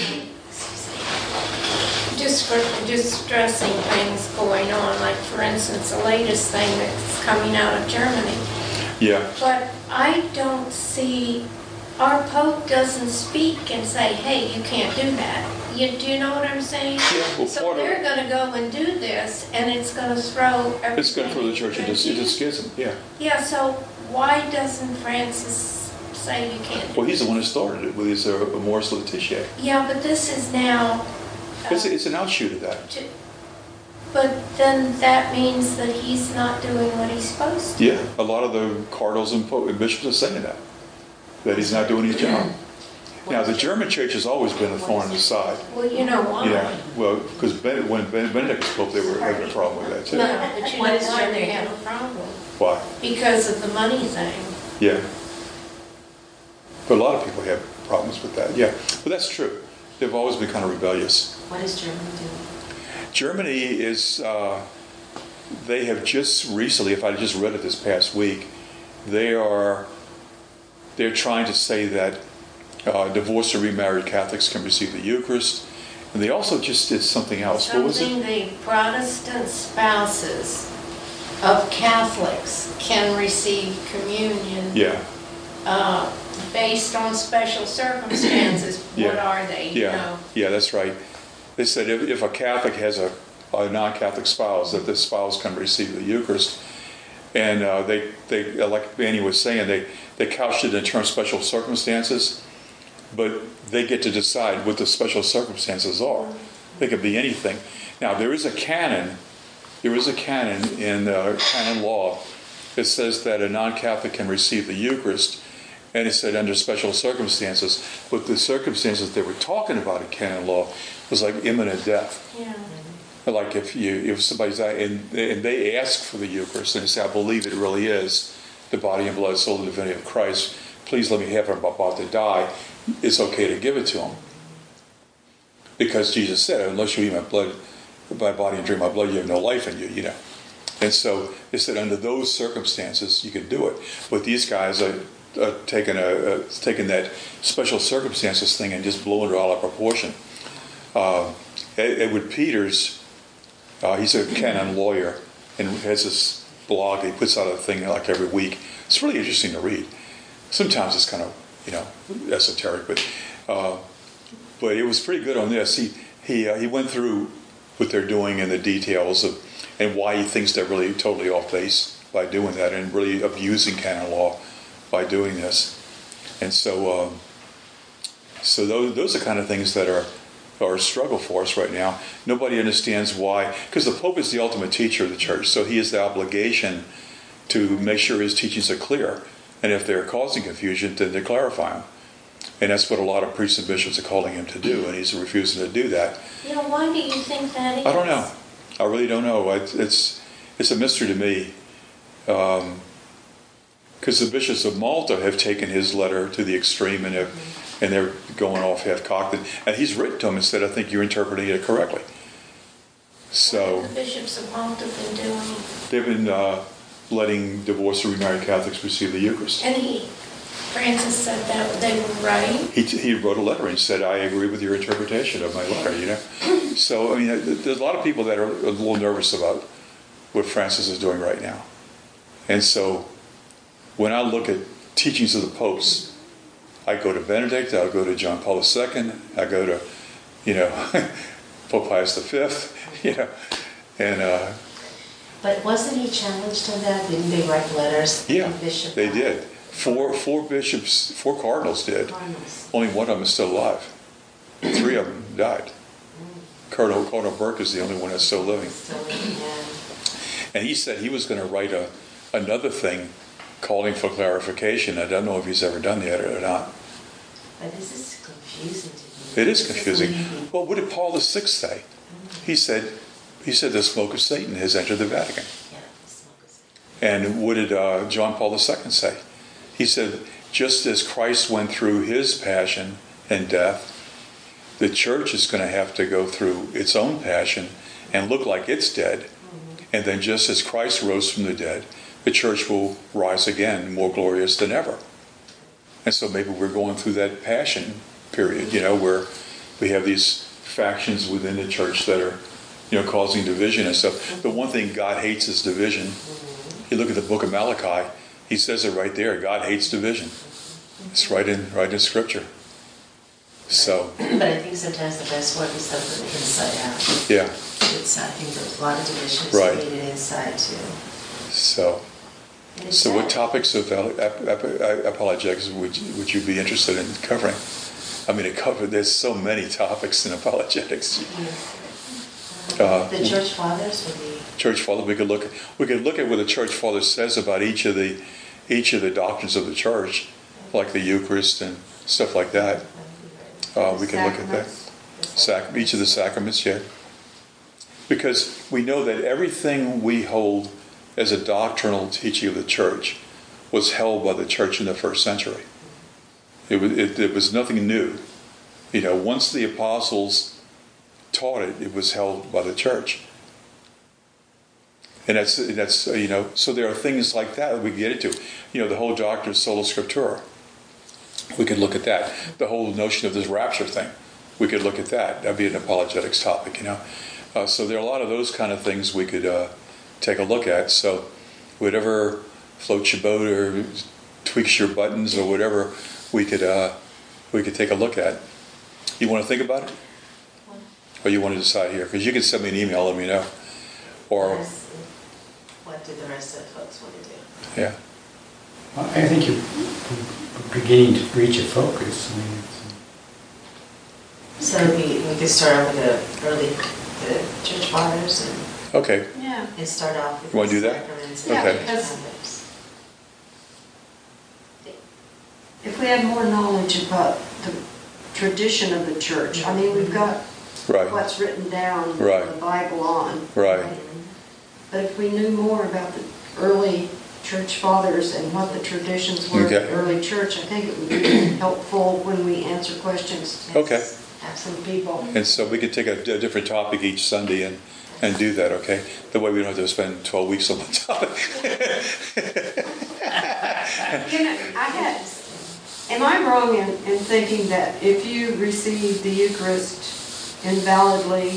just stressing things going on, like for instance the latest thing that's coming out of Germany. Yeah. But I don't see, our Pope doesn't speak and say, hey, you can't do that. Do you know what I'm saying? Yeah, well, so they're going to go and do this, and it's going to throw everything. It's going to throw the church into schism. Yeah. Yeah. So why doesn't Francis say you can't do it? Well, he's the one who started it with his Amoris Laetitia. Yeah, but this is now. It's an outshoot of that. But then that means that he's not doing what he's supposed to. Yeah, a lot of the cardinals and bishops are saying that he's not doing his job. Now, the German church has always been a thorn in the side. Well, you know why. Yeah, well, because when Benedict was pope, they were having a problem with that too. No, but you know why they have a problem? Why? Because of the money thing. Yeah. But a lot of people have problems with that. Yeah, but that's true. They've always been kind of rebellious. What is Germany doing? Germany is, they have just recently, if I just read it this past week, they're trying to say that divorced or remarried Catholics can receive the Eucharist. And they also just did something else. What was it? The Protestant spouses of Catholics can receive communion. Yeah. Based on special circumstances. Yeah. What are they? Yeah, that's right. They said if a Catholic has a non-Catholic spouse, that the spouse can receive the Eucharist. And they like Annie was saying, they couched it in terms of special circumstances, but they get to decide what the special circumstances are. They could be anything. Now, there is a canon in canon law that says that a non-Catholic can receive the Eucharist, And it said under special circumstances, but the circumstances they were talking about in canon law was like imminent death. Yeah. Like if somebody's and they ask for the Eucharist and they say, I believe it really is the body and blood, soul, and divinity of Christ. Please let me have it. I'm about to die. It's okay to give it to them. Because Jesus said, unless you eat my body and drink my blood, you have no life in you, you know. And so they said under those circumstances you can do it. But these guys are taking that special circumstances thing and just blowing it all out of proportion. Edward Peters, he's a canon lawyer and has this blog. He puts out a thing like every week. It's really interesting to read. Sometimes it's kind of, you know, esoteric, but it was pretty good on this. He went through what they're doing and the details of and why he thinks they're really totally off base by doing that and really abusing canon law by doing this. And so those are kind of things that are a struggle for us right now. Nobody understands why, because the Pope is the ultimate teacher of the Church, so he has the obligation to make sure his teachings are clear. And if they're causing confusion, then they clarify them. And that's what a lot of priests and bishops are calling him to do, and he's refusing to do that. You know, why do you think that is? I don't know. I really don't know. It's a mystery to me. Because the bishops of Malta have taken his letter to the extreme and they're going off half-cocked. And he's written to them and said, I think you're interpreting it correctly. So What have the bishops of Malta been doing? they've been letting divorced or remarried Catholics receive the Eucharist. And Francis said that they were right. He wrote a letter and said, I agree with your interpretation of my letter, you know. So, I mean, there's a lot of people that are a little nervous about what Francis is doing right now. And so, when I look at teachings of the popes, I go to Benedict, I'll go to John Paul II, I go to, you know, Pope Pius V, you know, and... But wasn't he challenged on that? Didn't they write letters? yeah, Bishop they did. Four bishops, 4 cardinals did. Cardinals. Only one of them is still alive. 3 of them died. Cardinal Burke is the only one that's still living. And he said he was going to write another thing calling for clarification. I don't know if he's ever done that or not. But this is confusing to me. It is confusing. Well, what did Paul VI say? He said the smoke of Satan has entered the Vatican. Yeah, the smoke is. And what did John Paul II say? He said, just as Christ went through his passion and death, the church is going to have to go through its own passion and look like it's dead. And then just as Christ rose from the dead, the church will rise again, more glorious than ever. And so maybe we're going through that passion period, you know, where we have these factions within the church that are, you know, causing division and stuff. The one thing God hates is division. You look at the book of Malachi, he says it right there. God hates division. It's right in Scripture. So. But I think sometimes the best work is done from the inside out. Yeah. I think there's a lot of division is Right. created inside too. So what topics of apologetics would you be interested in covering? I mean, there's so many topics in apologetics. The church fathers would be. Church father, we could look at what the church father says about each of the doctrines of the church, like the Eucharist and stuff like that. We can look at that. Each of the sacraments, yeah. Because we know that everything we hold as a doctrinal teaching of the church was held by the church in the first century. It was nothing new. You know, once the apostles taught it, it was held by the church. And that's you know, so there are things like that we can get into. You know, the whole doctrine of sola scriptura. We could look at that. The whole notion of this rapture thing. We could look at that. That'd be an apologetics topic, you know. So there are a lot of those kind of things we could take a look at. So whatever floats your boat or tweaks your buttons or whatever, we could take a look at. You want to think about it? Or you want to decide here? Because you can send me an email, let me know. Or What do the rest of the folks want to do? yeah. Well, I think you're beginning to reach a focus. I mean, So we could start off with the church fathers Okay. Yeah. and start off with You wanna the do that? sacraments. Yeah, Okay. because if we had more knowledge about the tradition of the church, I mean, we've got Right. what's written down Right. in the Bible on. Right. But if we knew more about the early church fathers and what the traditions were of Okay. the early church, I think it would be helpful when we answer questions. Okay. From people. And so we could take a different topic each Sunday and do that, okay? That way we don't have to spend 12 weeks on the topic. Am I wrong in thinking that if you receive the Eucharist invalidly,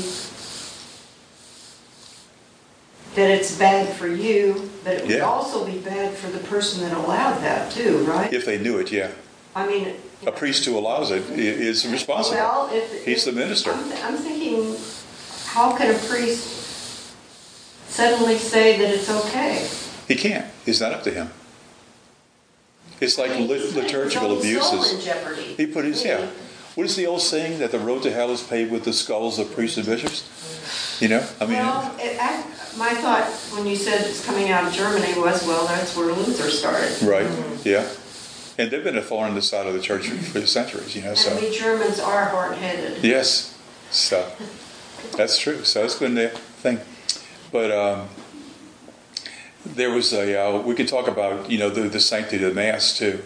that it's bad for you, but it would Yeah. also be bad for the person that allowed that too, right? If they knew it, yeah. I mean. A priest who allows it is responsible. Well, He's the minister. I'm thinking, how can a priest suddenly say that it's okay? He can't. It's not up to him. It's like liturgical His own soul in abuses. jeopardy. He put his, yeah. What is the old saying that the road to hell is paved with the skulls of priests and bishops? You know, I mean. Well, my thought when you said it's coming out of Germany was, well, that's where Luther started. Right, yeah. And they've been a thorn in the side of the church for centuries, you know, so. And we Germans are hard-headed. Yes, so that's true. So it's been the thing. But there was we could talk about, you know, the sanctity of the Mass too.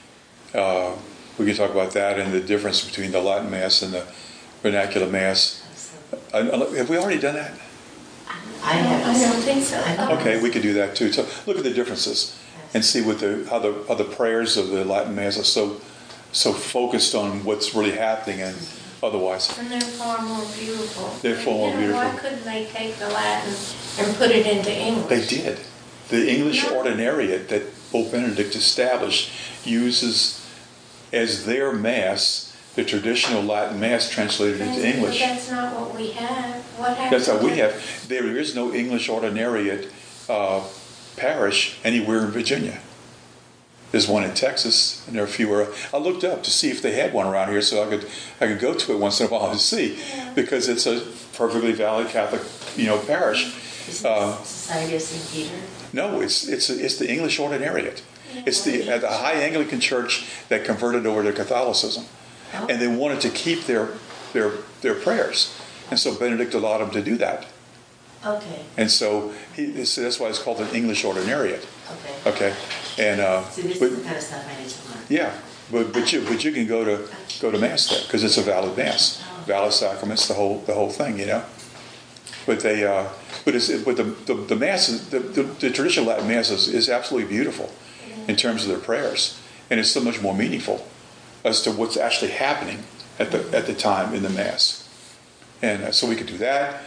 We could talk about that and the difference between the Latin Mass and the vernacular Mass. Have we already done that? I I don't think so. Okay, we could do that too. So look at the differences and see what how the prayers of the Latin Mass are so focused on what's really happening and otherwise. And they're far more beautiful. They're far more You know, Why beautiful. couldn't they take the Latin and put it into English? They did. The English ordinariate that Pope Benedict established uses as their Mass the traditional Latin Mass translated into English. But that's not what we have. What happened? That's how we have. There is no English ordinariate parish anywhere in Virginia. There's one in Texas, and there are a few. I looked up to see if they had one around here, so I could go to it once in a while and see, because it's a perfectly valid Catholic, you know, parish. Is it Society of St. Peter? No, it's the English ordinariate. It's the High Anglican Church that converted over to Catholicism, and they wanted to keep their prayers, and so Benedict allowed them to do that. Okay. And so that's why it's called an English ordinariate. Okay. Okay, and See, this is the kind of stuff I need to learn. yeah, but you can go to Mass there because it's a valid Mass, valid sacraments, the whole thing, you know. But the Mass the traditional Latin Mass is absolutely beautiful in terms of their prayers, and it's so much more meaningful as to what's actually happening at the time in the Mass, and so we could do that.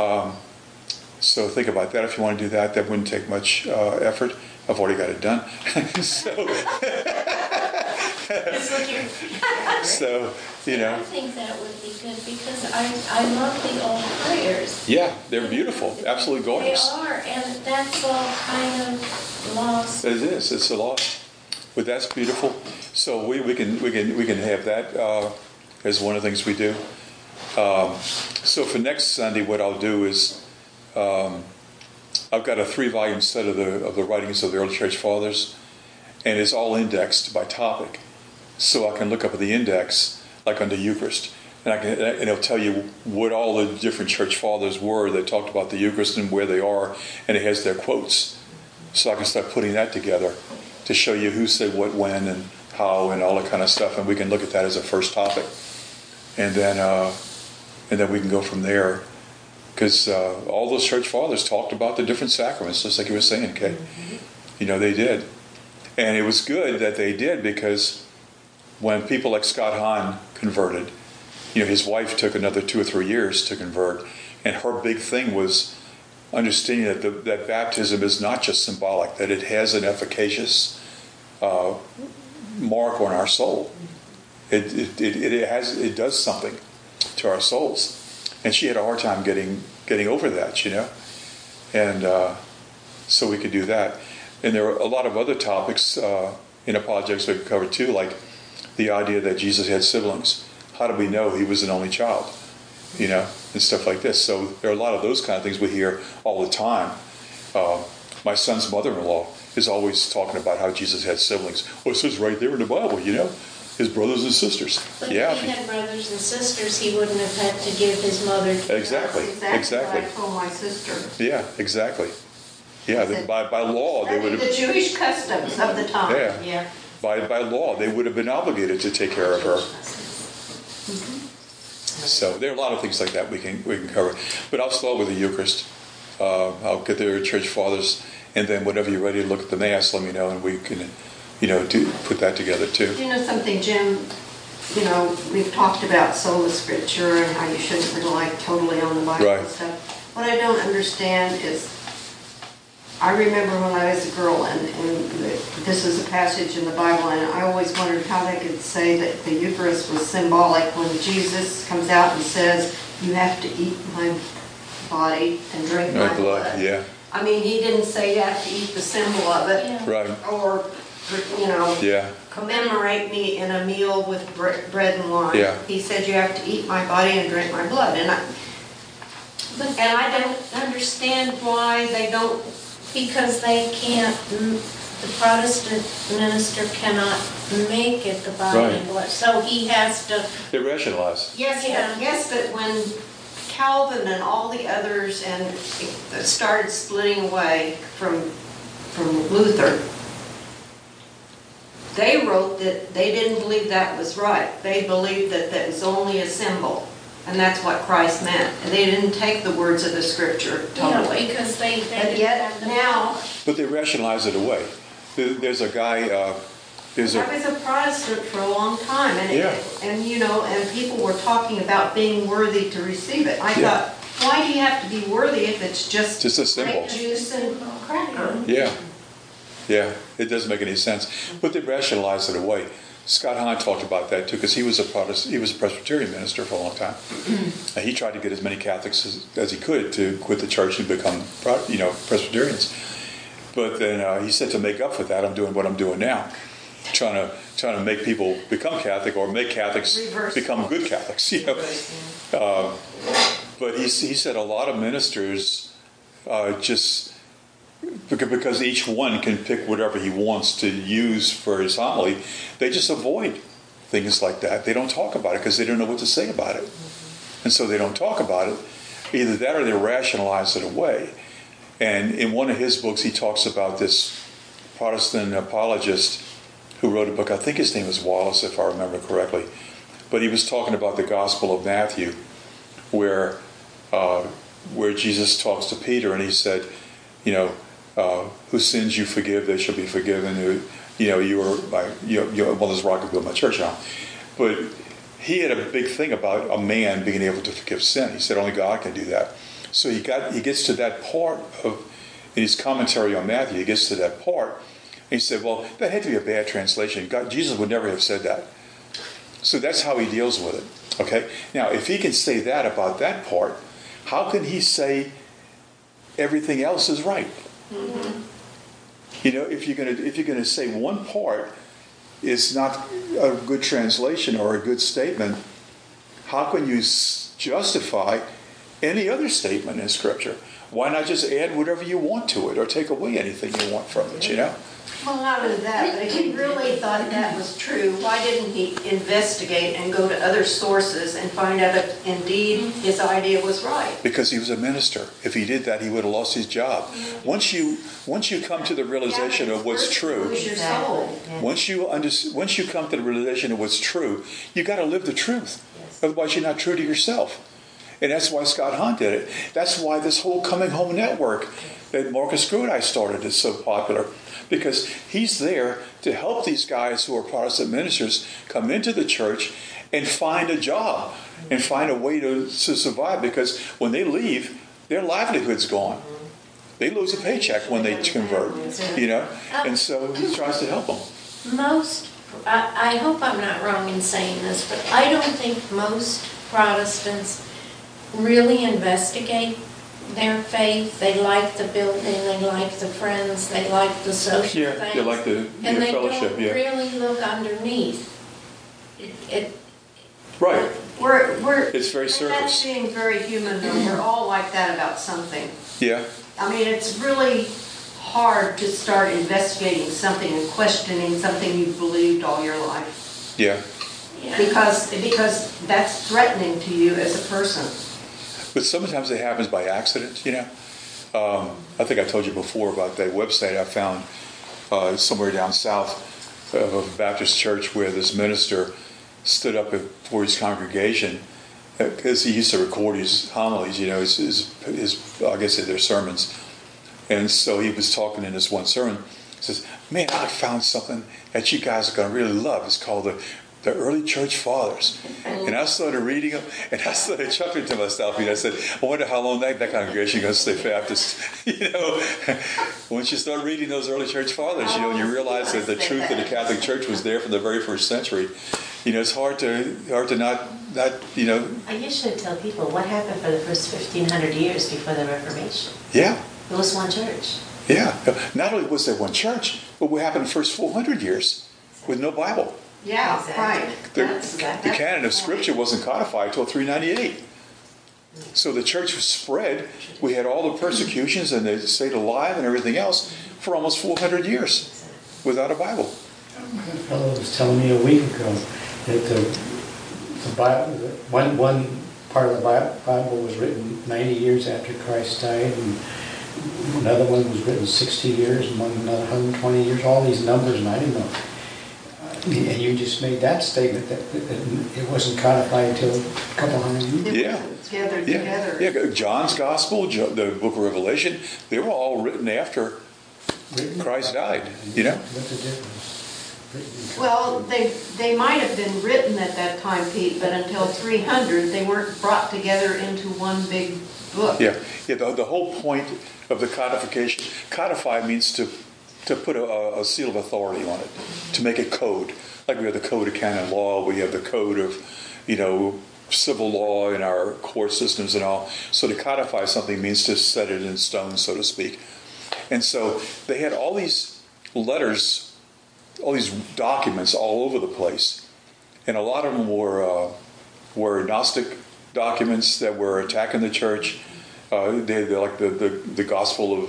So think about that. If you want to do that, that wouldn't take much effort. I've already got it done. So you know. I think that would be good because I love the old prayers. Yeah, they're beautiful. Absolutely gorgeous. They are, and that's all kind of lost. It is. It's a loss, but that's beautiful. So we can have that as one of the things we do. So for next Sunday, what I'll do is I've got a 3-volume set of the writings of the early church fathers, and it's all indexed by topic. So I can look up at the index, like on the Eucharist, and it'll tell you what all the different church fathers were that talked about the Eucharist and where they are, and it has their quotes. So I can start putting that together to show you who said what, when, and how, and all that kind of stuff, and we can look at that as a first topic, and then we can go from there. Because all those church fathers talked about the different sacraments, just like you were saying, Kay. You know, they did. And it was good that they did, because when people like Scott Hahn converted, you know, his wife took another 2 or 3 years to convert, and her big thing was understanding that baptism is not just symbolic, that it has an efficacious mark on our soul. It does something to our souls. And she had a hard time getting over that, you know. And so we could do that. And there are a lot of other topics in apologetics we could cover too, like the idea that Jesus had siblings. How do we know he was an only child? You know, and stuff like this. So there are a lot of those kind of things we hear all the time. My son's mother-in-law is always talking about how Jesus had siblings. Well, it says right there in the Bible, his brothers and sisters. But Yeah. if he had brothers and sisters, he wouldn't have had to give his mother to Exactly. Exactly what I told my sister. Yeah, exactly. Yeah, by law, they would The have, Jewish customs of the time. yeah, by law, they would have been obligated to take care of her. So there are a lot of things like that we can cover. But I'll start with the Eucharist. I'll get the church fathers, and then whenever you're ready to look at the Mass, let me know, and we can, put that together too. You know something, Jim? We've talked about sola scriptura and how you shouldn't rely totally on the Bible and Right. stuff. What I don't understand is, I remember when I was a girl, and this is a passage in the Bible, and I always wondered how they could say that the Eucharist was symbolic when Jesus comes out and says, "You have to eat my body and drink my blood." Yeah, I mean, he didn't say you have to eat the symbol of it, Yeah. right. or, Yeah, commemorate me in a meal with bread and wine. Yeah. He said you have to eat my body and drink my blood, and I don't understand why they don't. Because they can't, the Protestant minister cannot make it the body and Right. blood. So he has to, they rationalize. Yes, but when Calvin and all the others and started splitting away from Luther, they wrote that they didn't believe that was right. They believed that that was only a symbol, and that's what Christ meant. And they didn't take the words of the scripture totally. because they But didn't yet have the now, But they rationalize it away. There's a guy, I was a Protestant for a long time, and Yeah. and people were talking about being worthy to receive it. I Yeah. thought, why do you have to be worthy if it's just Just a symbol. grape juice and cracker? Yeah, it doesn't make any sense. But they rationalize it away. Scott Hahn talked about that too, because he was a Protestant, he was a Presbyterian minister for a long time. And he tried to get as many Catholics as he could to quit the church and become, Presbyterians. But then he said, to make up for that, I'm doing what I'm doing now, trying to make people become Catholic or make Catholics Reverse. become good Catholics. But he said a lot of ministers just. Because each one can pick whatever he wants to use for his homily, they just avoid things like that. They don't talk about it because they don't know what to say about it. And so they don't talk about it. Either that or they rationalize it away. And in one of his books, he talks about this Protestant apologist who wrote a book. I think his name was Wallace, if I remember correctly. But he was talking about the Gospel of Matthew, where Jesus talks to Peter, and he said, whose sins you forgive, they shall be forgiven. You are this rock will build my church on. But he had a big thing about a man being able to forgive sin. He said only God can do that. So he gets to that part in his commentary on Matthew. He gets to that part, and he said, well, that had to be a bad translation. Jesus would never have said that. So that's how he deals with it. Okay. Now, if he can say that about that part, how can he say everything else is right? Mm-hmm. If you're gonna say one part is not a good translation or a good statement, how can you justify any other statement in Scripture? Why not just add whatever you want to it or take away anything you want from it? Well, not only that, but if he really thought that was true, why didn't he investigate and go to other sources and find out if indeed his idea was right? Because he was a minister. If he did that, he would have lost his job. Once you come to the realization of what's true, Lose your soul. once you come to the realization of what's true, you got to live the truth. Otherwise, you're not true to yourself. And that's why Scott Hahn did it. That's why this whole Coming Home Network that Marcus Grodi started is so popular. Because he's there to help these guys who are Protestant ministers come into the church and find a job and find a way to survive. Because when they leave, their livelihood's gone. They lose a paycheck when they convert, And so he tries to help them. I hope I'm not wrong in saying this, but I don't think most Protestants really investigate their faith. They like the building, they like the friends, they like the social things. They like the and they fellowship, don't really look underneath. Right. It's very surface. That's being very human, though. We're all like that about something. Yeah. I mean, it's really hard to start investigating something and questioning something you've believed all your life. Yeah. Yeah. Because that's threatening to you as a person. But sometimes it happens by accident, you know. I think I told you before about that website I found somewhere down south of a Baptist church where this minister stood up for his congregation because he used to record his homilies, you know, his I guess their sermons. And so he was talking in this one sermon. He says, "Man, I found something that you guys are going to really love. It's called the early church fathers." And I started reading them, and I started chuckling to myself. And I said, "I wonder how long that congregation is going to stay Baptist." You know, once you start reading those early church fathers, you know, and you realize that the truth of the Catholic Church was there from the very first century. You know, it's hard to not you know. I usually tell people what happened for the first 1,500 years before the Reformation. Yeah. It was one church. Yeah. Not only was there one church, but what happened the first 400 years with no Bible? Yeah, Exactly. right. The canon of Scripture wasn't codified until 398. So the church was spread. We had all the persecutions and the state alive and everything else for almost 400 years without a Bible. A fellow was telling me a week ago that the Bible, one part of the Bible was written 90 years after Christ died, and another one was written 60 years, and one another 120 years. All these numbers, and I didn't know. And you just made that statement that it wasn't codified until a couple hundred years. Yeah. Gathered Yeah. together. Yeah. John's Gospel, the Book of Revelation, they were all written after Christ died. You know. What's the difference? Well, they might have been written at that time, Pete, but until 300, they weren't brought together into one big book. Yeah. Yeah. The whole point of the codification, codify means to put a seal of authority on it, to make it code. Like we have the code of canon law, we have the code of, you know, civil law in our court systems and all. So to codify something means to set it in stone, so to speak. And so they had all these letters, all these documents all over the place. And a lot of them were Gnostic documents that were attacking the church. They're like the Gospel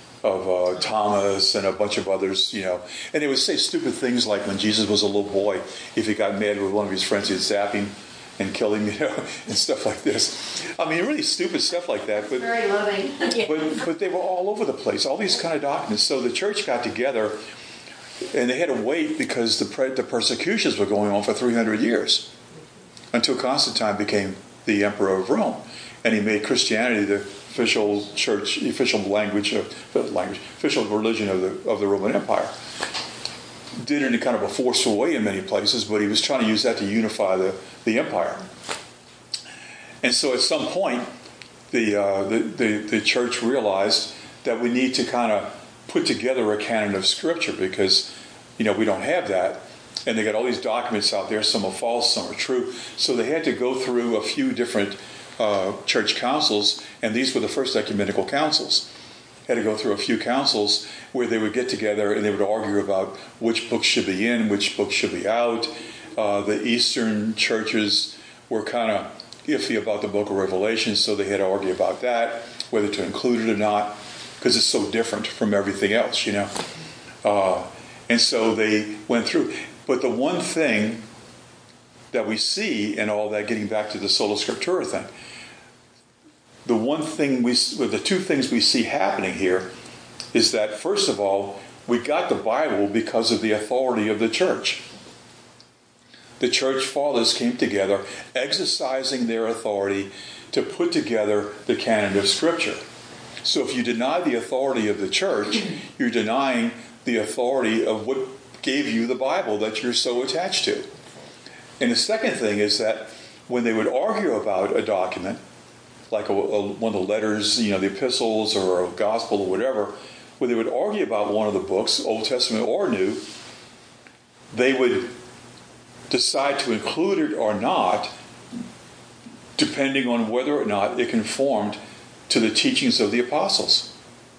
of Thomas and a bunch of others, you know. And they would say stupid things like when Jesus was a little boy, if he got mad with one of his friends, he'd zap him and kill him, you know, and stuff like this. I mean, really stupid stuff like that. But Very loving. but they were all over the place, all these kind of documents. So the church got together, and they had to wait because the persecutions were going on for 300 years until Constantine became the emperor of Rome, and he made Christianity the official church, official official religion of the Roman Empire. Did it in kind of a forceful way in many places, but he was trying to use that to unify the empire. And so at some point, the church realized that we need to kind of put together a canon of Scripture because, you know, we don't have that. And they got all these documents out there. Some are false, some are true. So they had to go through a few different church councils, and these were the first ecumenical councils. Had to go through a few councils where they would get together and they would argue about which books should be in, which books should be out. The Eastern churches were kind of iffy about the book of Revelation, so they had to argue about that, whether to include it or not, because it's so different from everything else, you know. And so they went through. But the one thing that we see in all that, getting back to the sola scriptura thing, the two things we see happening here is that, first of all, we got the Bible because of the authority of the church. The church fathers came together, exercising their authority to put together the canon of Scripture. So if you deny the authority of the church, you're denying the authority of what gave you the Bible that you're so attached to. And the second thing is that when they would argue about a document, like one of the letters, you know, the epistles or a gospel or whatever, when they would argue about one of the books, Old Testament or New, they would decide to include it or not, depending on whether or not it conformed to the teachings of the apostles.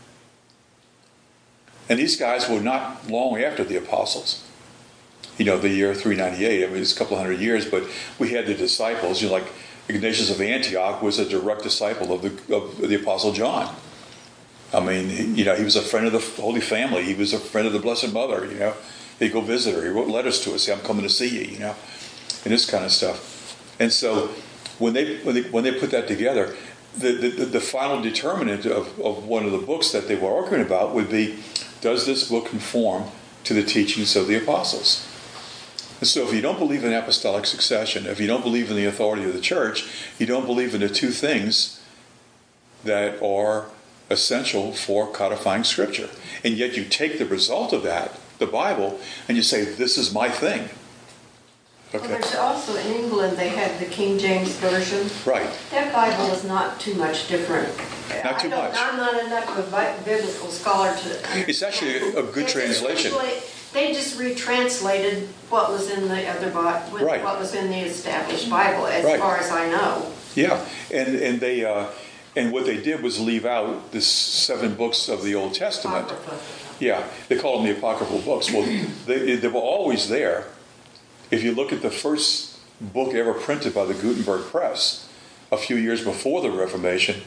And these guys were not long after the apostles. You know, the year 398, I mean, it's a couple hundred years, but we had the disciples, you know, like Ignatius of Antioch was a direct disciple of the Apostle John. I mean, he was a friend of the Holy Family. He was a friend of the Blessed Mother. He'd go visit her. He wrote letters to us, say, "I'm coming to see you," and this kind of stuff. And so when they put that together, the final determinant of one of the books that they were arguing about would be, does this book conform to the teachings of the apostles? And so if you don't believe in apostolic succession, if you don't believe in the authority of the church, you don't believe in the two things that are essential for codifying Scripture. And yet you take the result of that, the Bible, and you say, this is my thing. Well, there's also, in England, they had the King James Version. Right. That Bible is not too much different. Not too much. I'm not enough of a biblical scholar to... It's actually a good translation. They just retranslated what was in the other Bible, Right. what was in the established Bible, as Right. far as I know. Yeah, and they and what they did was leave out the 7 books of the Old Testament. Apocrypha. Yeah, they call them the apocryphal books. Well, they were always there. If you look at the first book ever printed by the Gutenberg Press, a few years before the Reformation,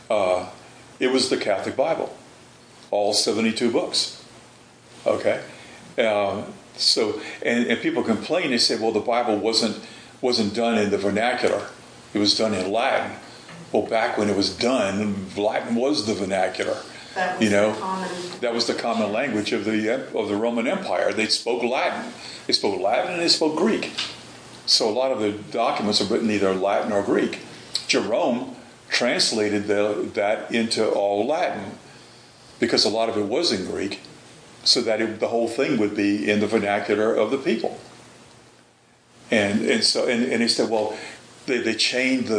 it was the Catholic Bible, all 72 books. Okay, so and people complain. They say, well, the Bible wasn't done in the vernacular; it was done in Latin. Well, back when it was done, Latin was the vernacular. That was the common... That was the common language of the Roman Empire. They spoke Latin. They spoke Latin and they spoke Greek. So a lot of the documents are written either Latin or Greek. Jerome translated that into all Latin because a lot of it was in Greek, so that the whole thing would be in the vernacular of the people. And he said, well, they chained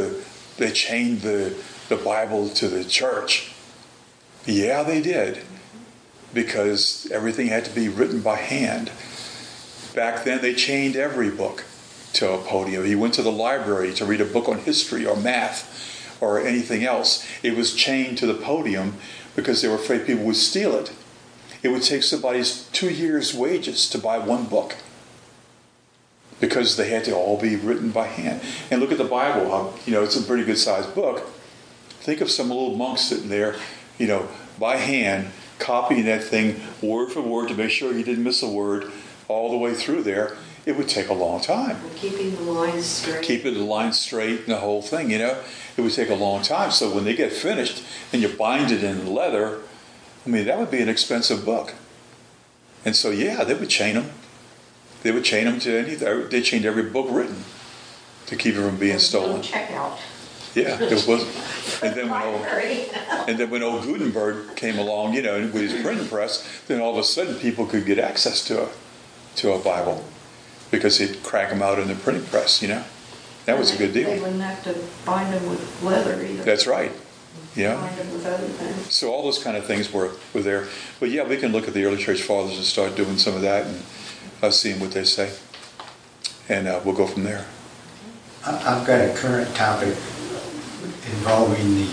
the Bible to the church. Yeah, they did, because everything had to be written by hand. Back then, they chained every book to a podium. You went to the library to read a book on history or math or anything else. It was chained to the podium because they were afraid people would steal it. It would take somebody's 2 years' wages to buy one book because they had to all be written by hand. And look at the Bible. It's a pretty good-sized book. Think of some little monks sitting there, by hand, copying that thing word for word to make sure he didn't miss a word all the way through there. It would take a long time. Keeping the lines straight. Keeping the lines straight and the whole thing, it would take a long time. So when they get finished and you bind it in leather, that would be an expensive book. And so, yeah, they would chain them. They would chain them to anything. They chained every book written to keep it from being stolen. Checkout. Yeah, it was. And then when old Gutenberg came along, with his printing press, then all of a sudden people could get access to a Bible because he'd crack them out in the printing press. That was a good deal. They wouldn't have to bind them with leather either. That's right. Yeah. Bind them with other things. So all those kind of things were there. But yeah, we can look at the early church fathers and start doing some of that and seeing what they say, and we'll go from there. I've got a current topic involving the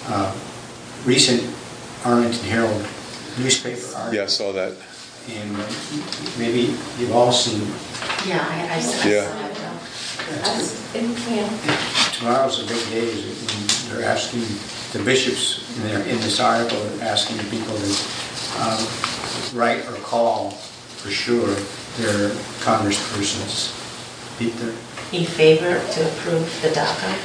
recent Arlington Herald newspaper article. Yeah, I saw that. And maybe you've all seen. Yeah, I saw Yeah. that. Tomorrow's a big day. They're asking the bishops in this article, they're asking people to write or call for sure their congresspersons. In favor to approve the DACA?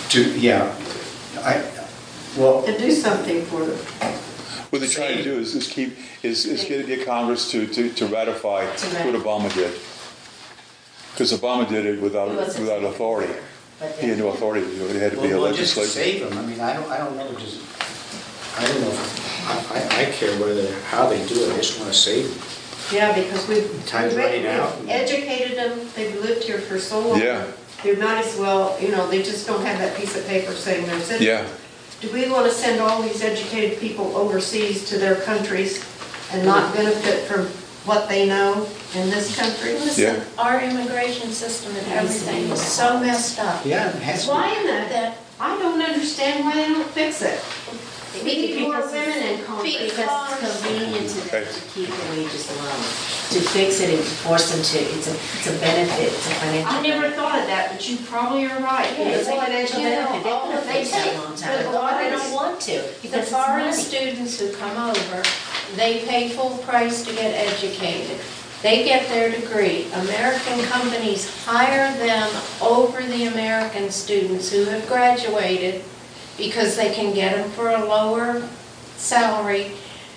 To do something for them. What they're trying to do is get the Congress to ratify what Obama did. Because Obama did it without authority. He had no authority to do it. It had to be a just to legislature. save them. I don't know. I don't know. I care how they do it. I just want to save them. Yeah, because we've running out. educated them, they've lived here for so long. Yeah. They might as well, they just don't have that piece of paper saying they're citizens. Yeah. Do we want to send all these educated people overseas to their countries and not benefit from what they know in this country? Listen, our immigration system and everything is so messed up. Yeah, it has to be. Why in that? I don't understand why they don't fix it. We need more women in Congress. Because it's convenient to them Okay. to keep the wages low. To fix it and force them to, it's a benefit, it's a financial I never benefit. thought of that, but you probably are right. Yeah, it's Because a financial benefit. They could have they fixed that a take, long but time a ago. lot I of don't want want to, The because it's foreign money. students who come over, they pay full price to get educated. They get their degree. American companies hire them over the American students who have graduated because they can get them for a lower salary.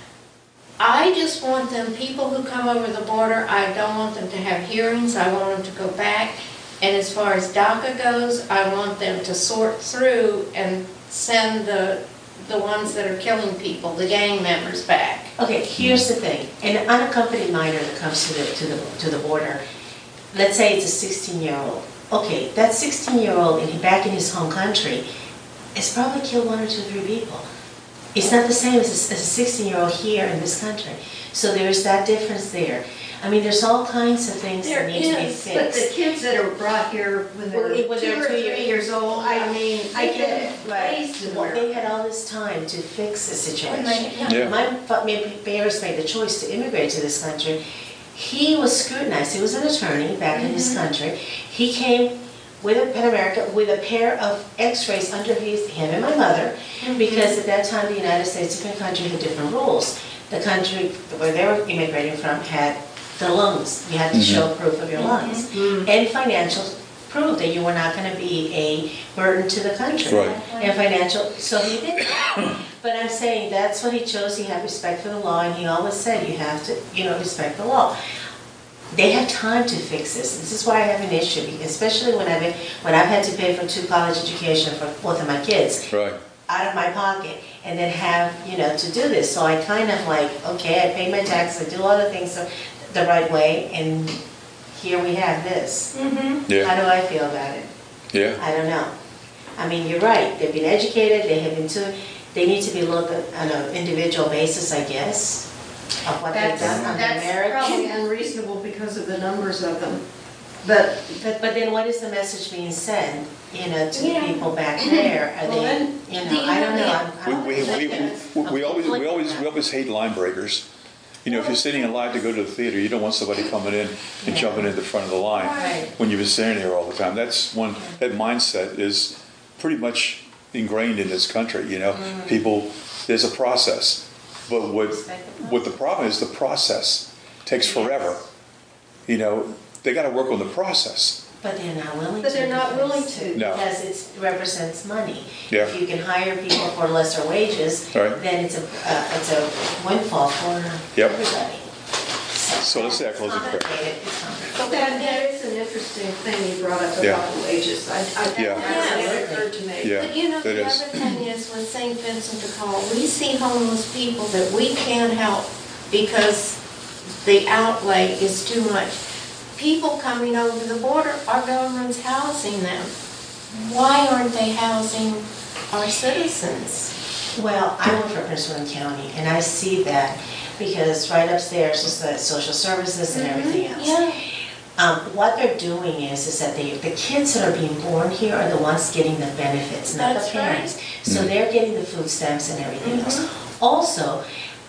I just want them, people who come over the border, I don't want them to have hearings, I want them to go back. And as far as DACA goes, I want them to sort through and send the ones that are killing people, the gang members, back. Okay, here's the thing, an unaccompanied minor that comes to the border, let's say it's a 16-year-old. Okay, that 16-year-old back in his home country has probably killed 1 or 2, 3 people. It's not the same as a 16-year-old here in this country. So there's that difference there. I mean, there's all kinds of things There that need to be is, But the fixed. kids that are brought here when they're When 2 they're or 2 3 years old, I mean, I they get it, get raised in but they America. had all this time to fix the situation. Yeah. My parents made the choice to immigrate to this country. He was scrutinized. He was an attorney back in his country. He came with a Pan America with a pair of X-rays under him and my mother, because at that time the United States, different country had different rules. The country where they were immigrating from had the lungs. You had to show proof of your lungs and financial proof that you were not going to be a burden to the country. Right. And financial, so he did that. But I'm saying that's what he chose. He had respect for the law, and he always said you have to, respect the law. They have time to fix this. This is why I have an issue, because especially when I've had to pay for 2 college education for both of my kids Right. out of my pocket, and then have to do this. So I kind of like, okay, I pay my taxes, I do all the things the right way, and here we have this. How Yeah. do I feel about it? Yeah. I don't know. I mean, you're right. They've been educated. They need to be looked at on an individual basis, I guess, of what they've done on the That's merit. probably unreasonable because of the numbers of them. But But then what is the message being sent, to Yeah. people back there? Are Well, they, then, I don't know. We always hate line breakers. If you're sitting in line to go to the theater, you don't want somebody coming in and jumping in the front of the line Right. when you've been standing there all the time. That mindset is pretty much ingrained in this country. People, there's a process, but what the problem is, the process takes forever. They got to work on the process. But they're not willing to. But they're not because- willing to. No. Because it represents money. Yeah. If you can hire people for lesser wages, Right. then it's a windfall for Yep. everybody. So let's say I close the prayer. It's complicated. But that is an interesting thing you brought up Yeah. about the wages. That Yeah. never occurred to me. Yeah. But it the is. other thing is with St. Vincent de Paul, we see homeless people that we can't help because the outlay is too much. People coming over the border, our government's housing them. Why aren't they housing our citizens? Well, I work for Prince William County, and I see that because right upstairs is the social services and everything else. Yeah. What they're doing is that the kids that are being born here are the ones getting the benefits, not the That's right. parents. So they're getting the food stamps and everything else. Also,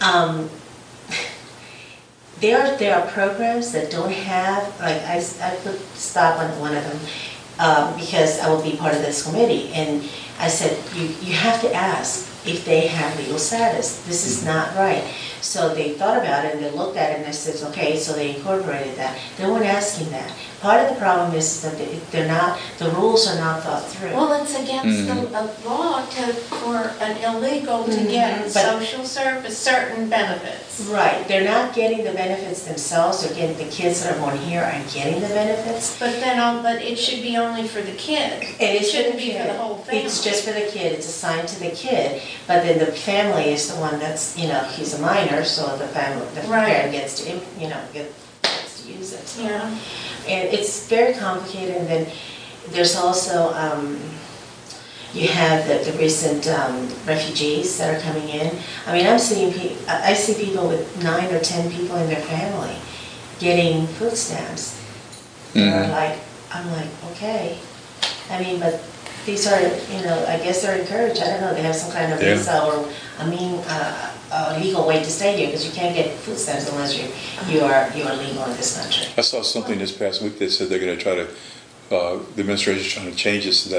there are programs that don't have, like I could stop on one of them because I will be part of this committee, and I said, you have to ask if they have legal status. This is not right. So they thought about it and they looked at it and they said, okay, so they incorporated that. They weren't asking that. Part of the problem is that the rules are not thought through. Well, it's against the law for an illegal to get But- social service, certain benefits. Right, they're not getting the benefits themselves, they're getting, the kids that are born here are getting the benefits. But it should be only for the kid. It shouldn't be for the whole family. It's just for the kid, it's assigned to the kid, but then the family is the one that's, he's a minor, so the Right. parent gets to, gets to use it. Yeah. And it's very complicated, and then there's also, you have the recent refugees that are coming in. I mean, I see people with 9 or 10 people in their family getting food stamps. I'm like, okay. I mean, but these are, I guess they're encouraged, I don't know, they have some kind of visa or a legal way to stay here, because you can't get food stamps unless you are legal in this country. I saw something this past week that said they're going to try to, the administration's trying to change this so that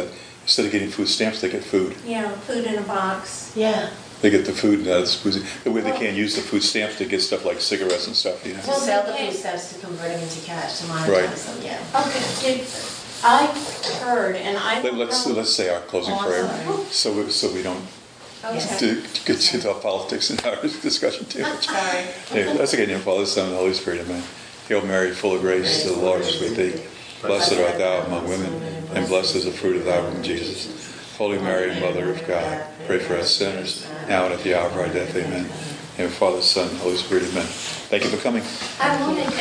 Instead of getting food stamps, they get food. Yeah, food in a box. Yeah, They get the food, and that's the way they can't use the food stamps to get stuff like cigarettes and stuff, you know. to Well, sell they the food can't- stamps to convert them into cash, to Right. monetize them, yeah. Okay, I heard, and I don't Let's know. say our closing Oh, I'm prayer, sorry. so we don't Okay. get to the politics in our discussion too much. Sorry. Anyway, that's again, in the Father, Son, and the Holy Spirit, amen. Hail Mary, full of grace, the Lord is with thee. Blessed art thou among women, and blessed is the fruit of thy womb, Jesus. Holy Mary, Mother of God, pray for us sinners, now and at the hour of our death, amen. And Father, Son, and Holy Spirit, amen. Thank you for coming. I wanted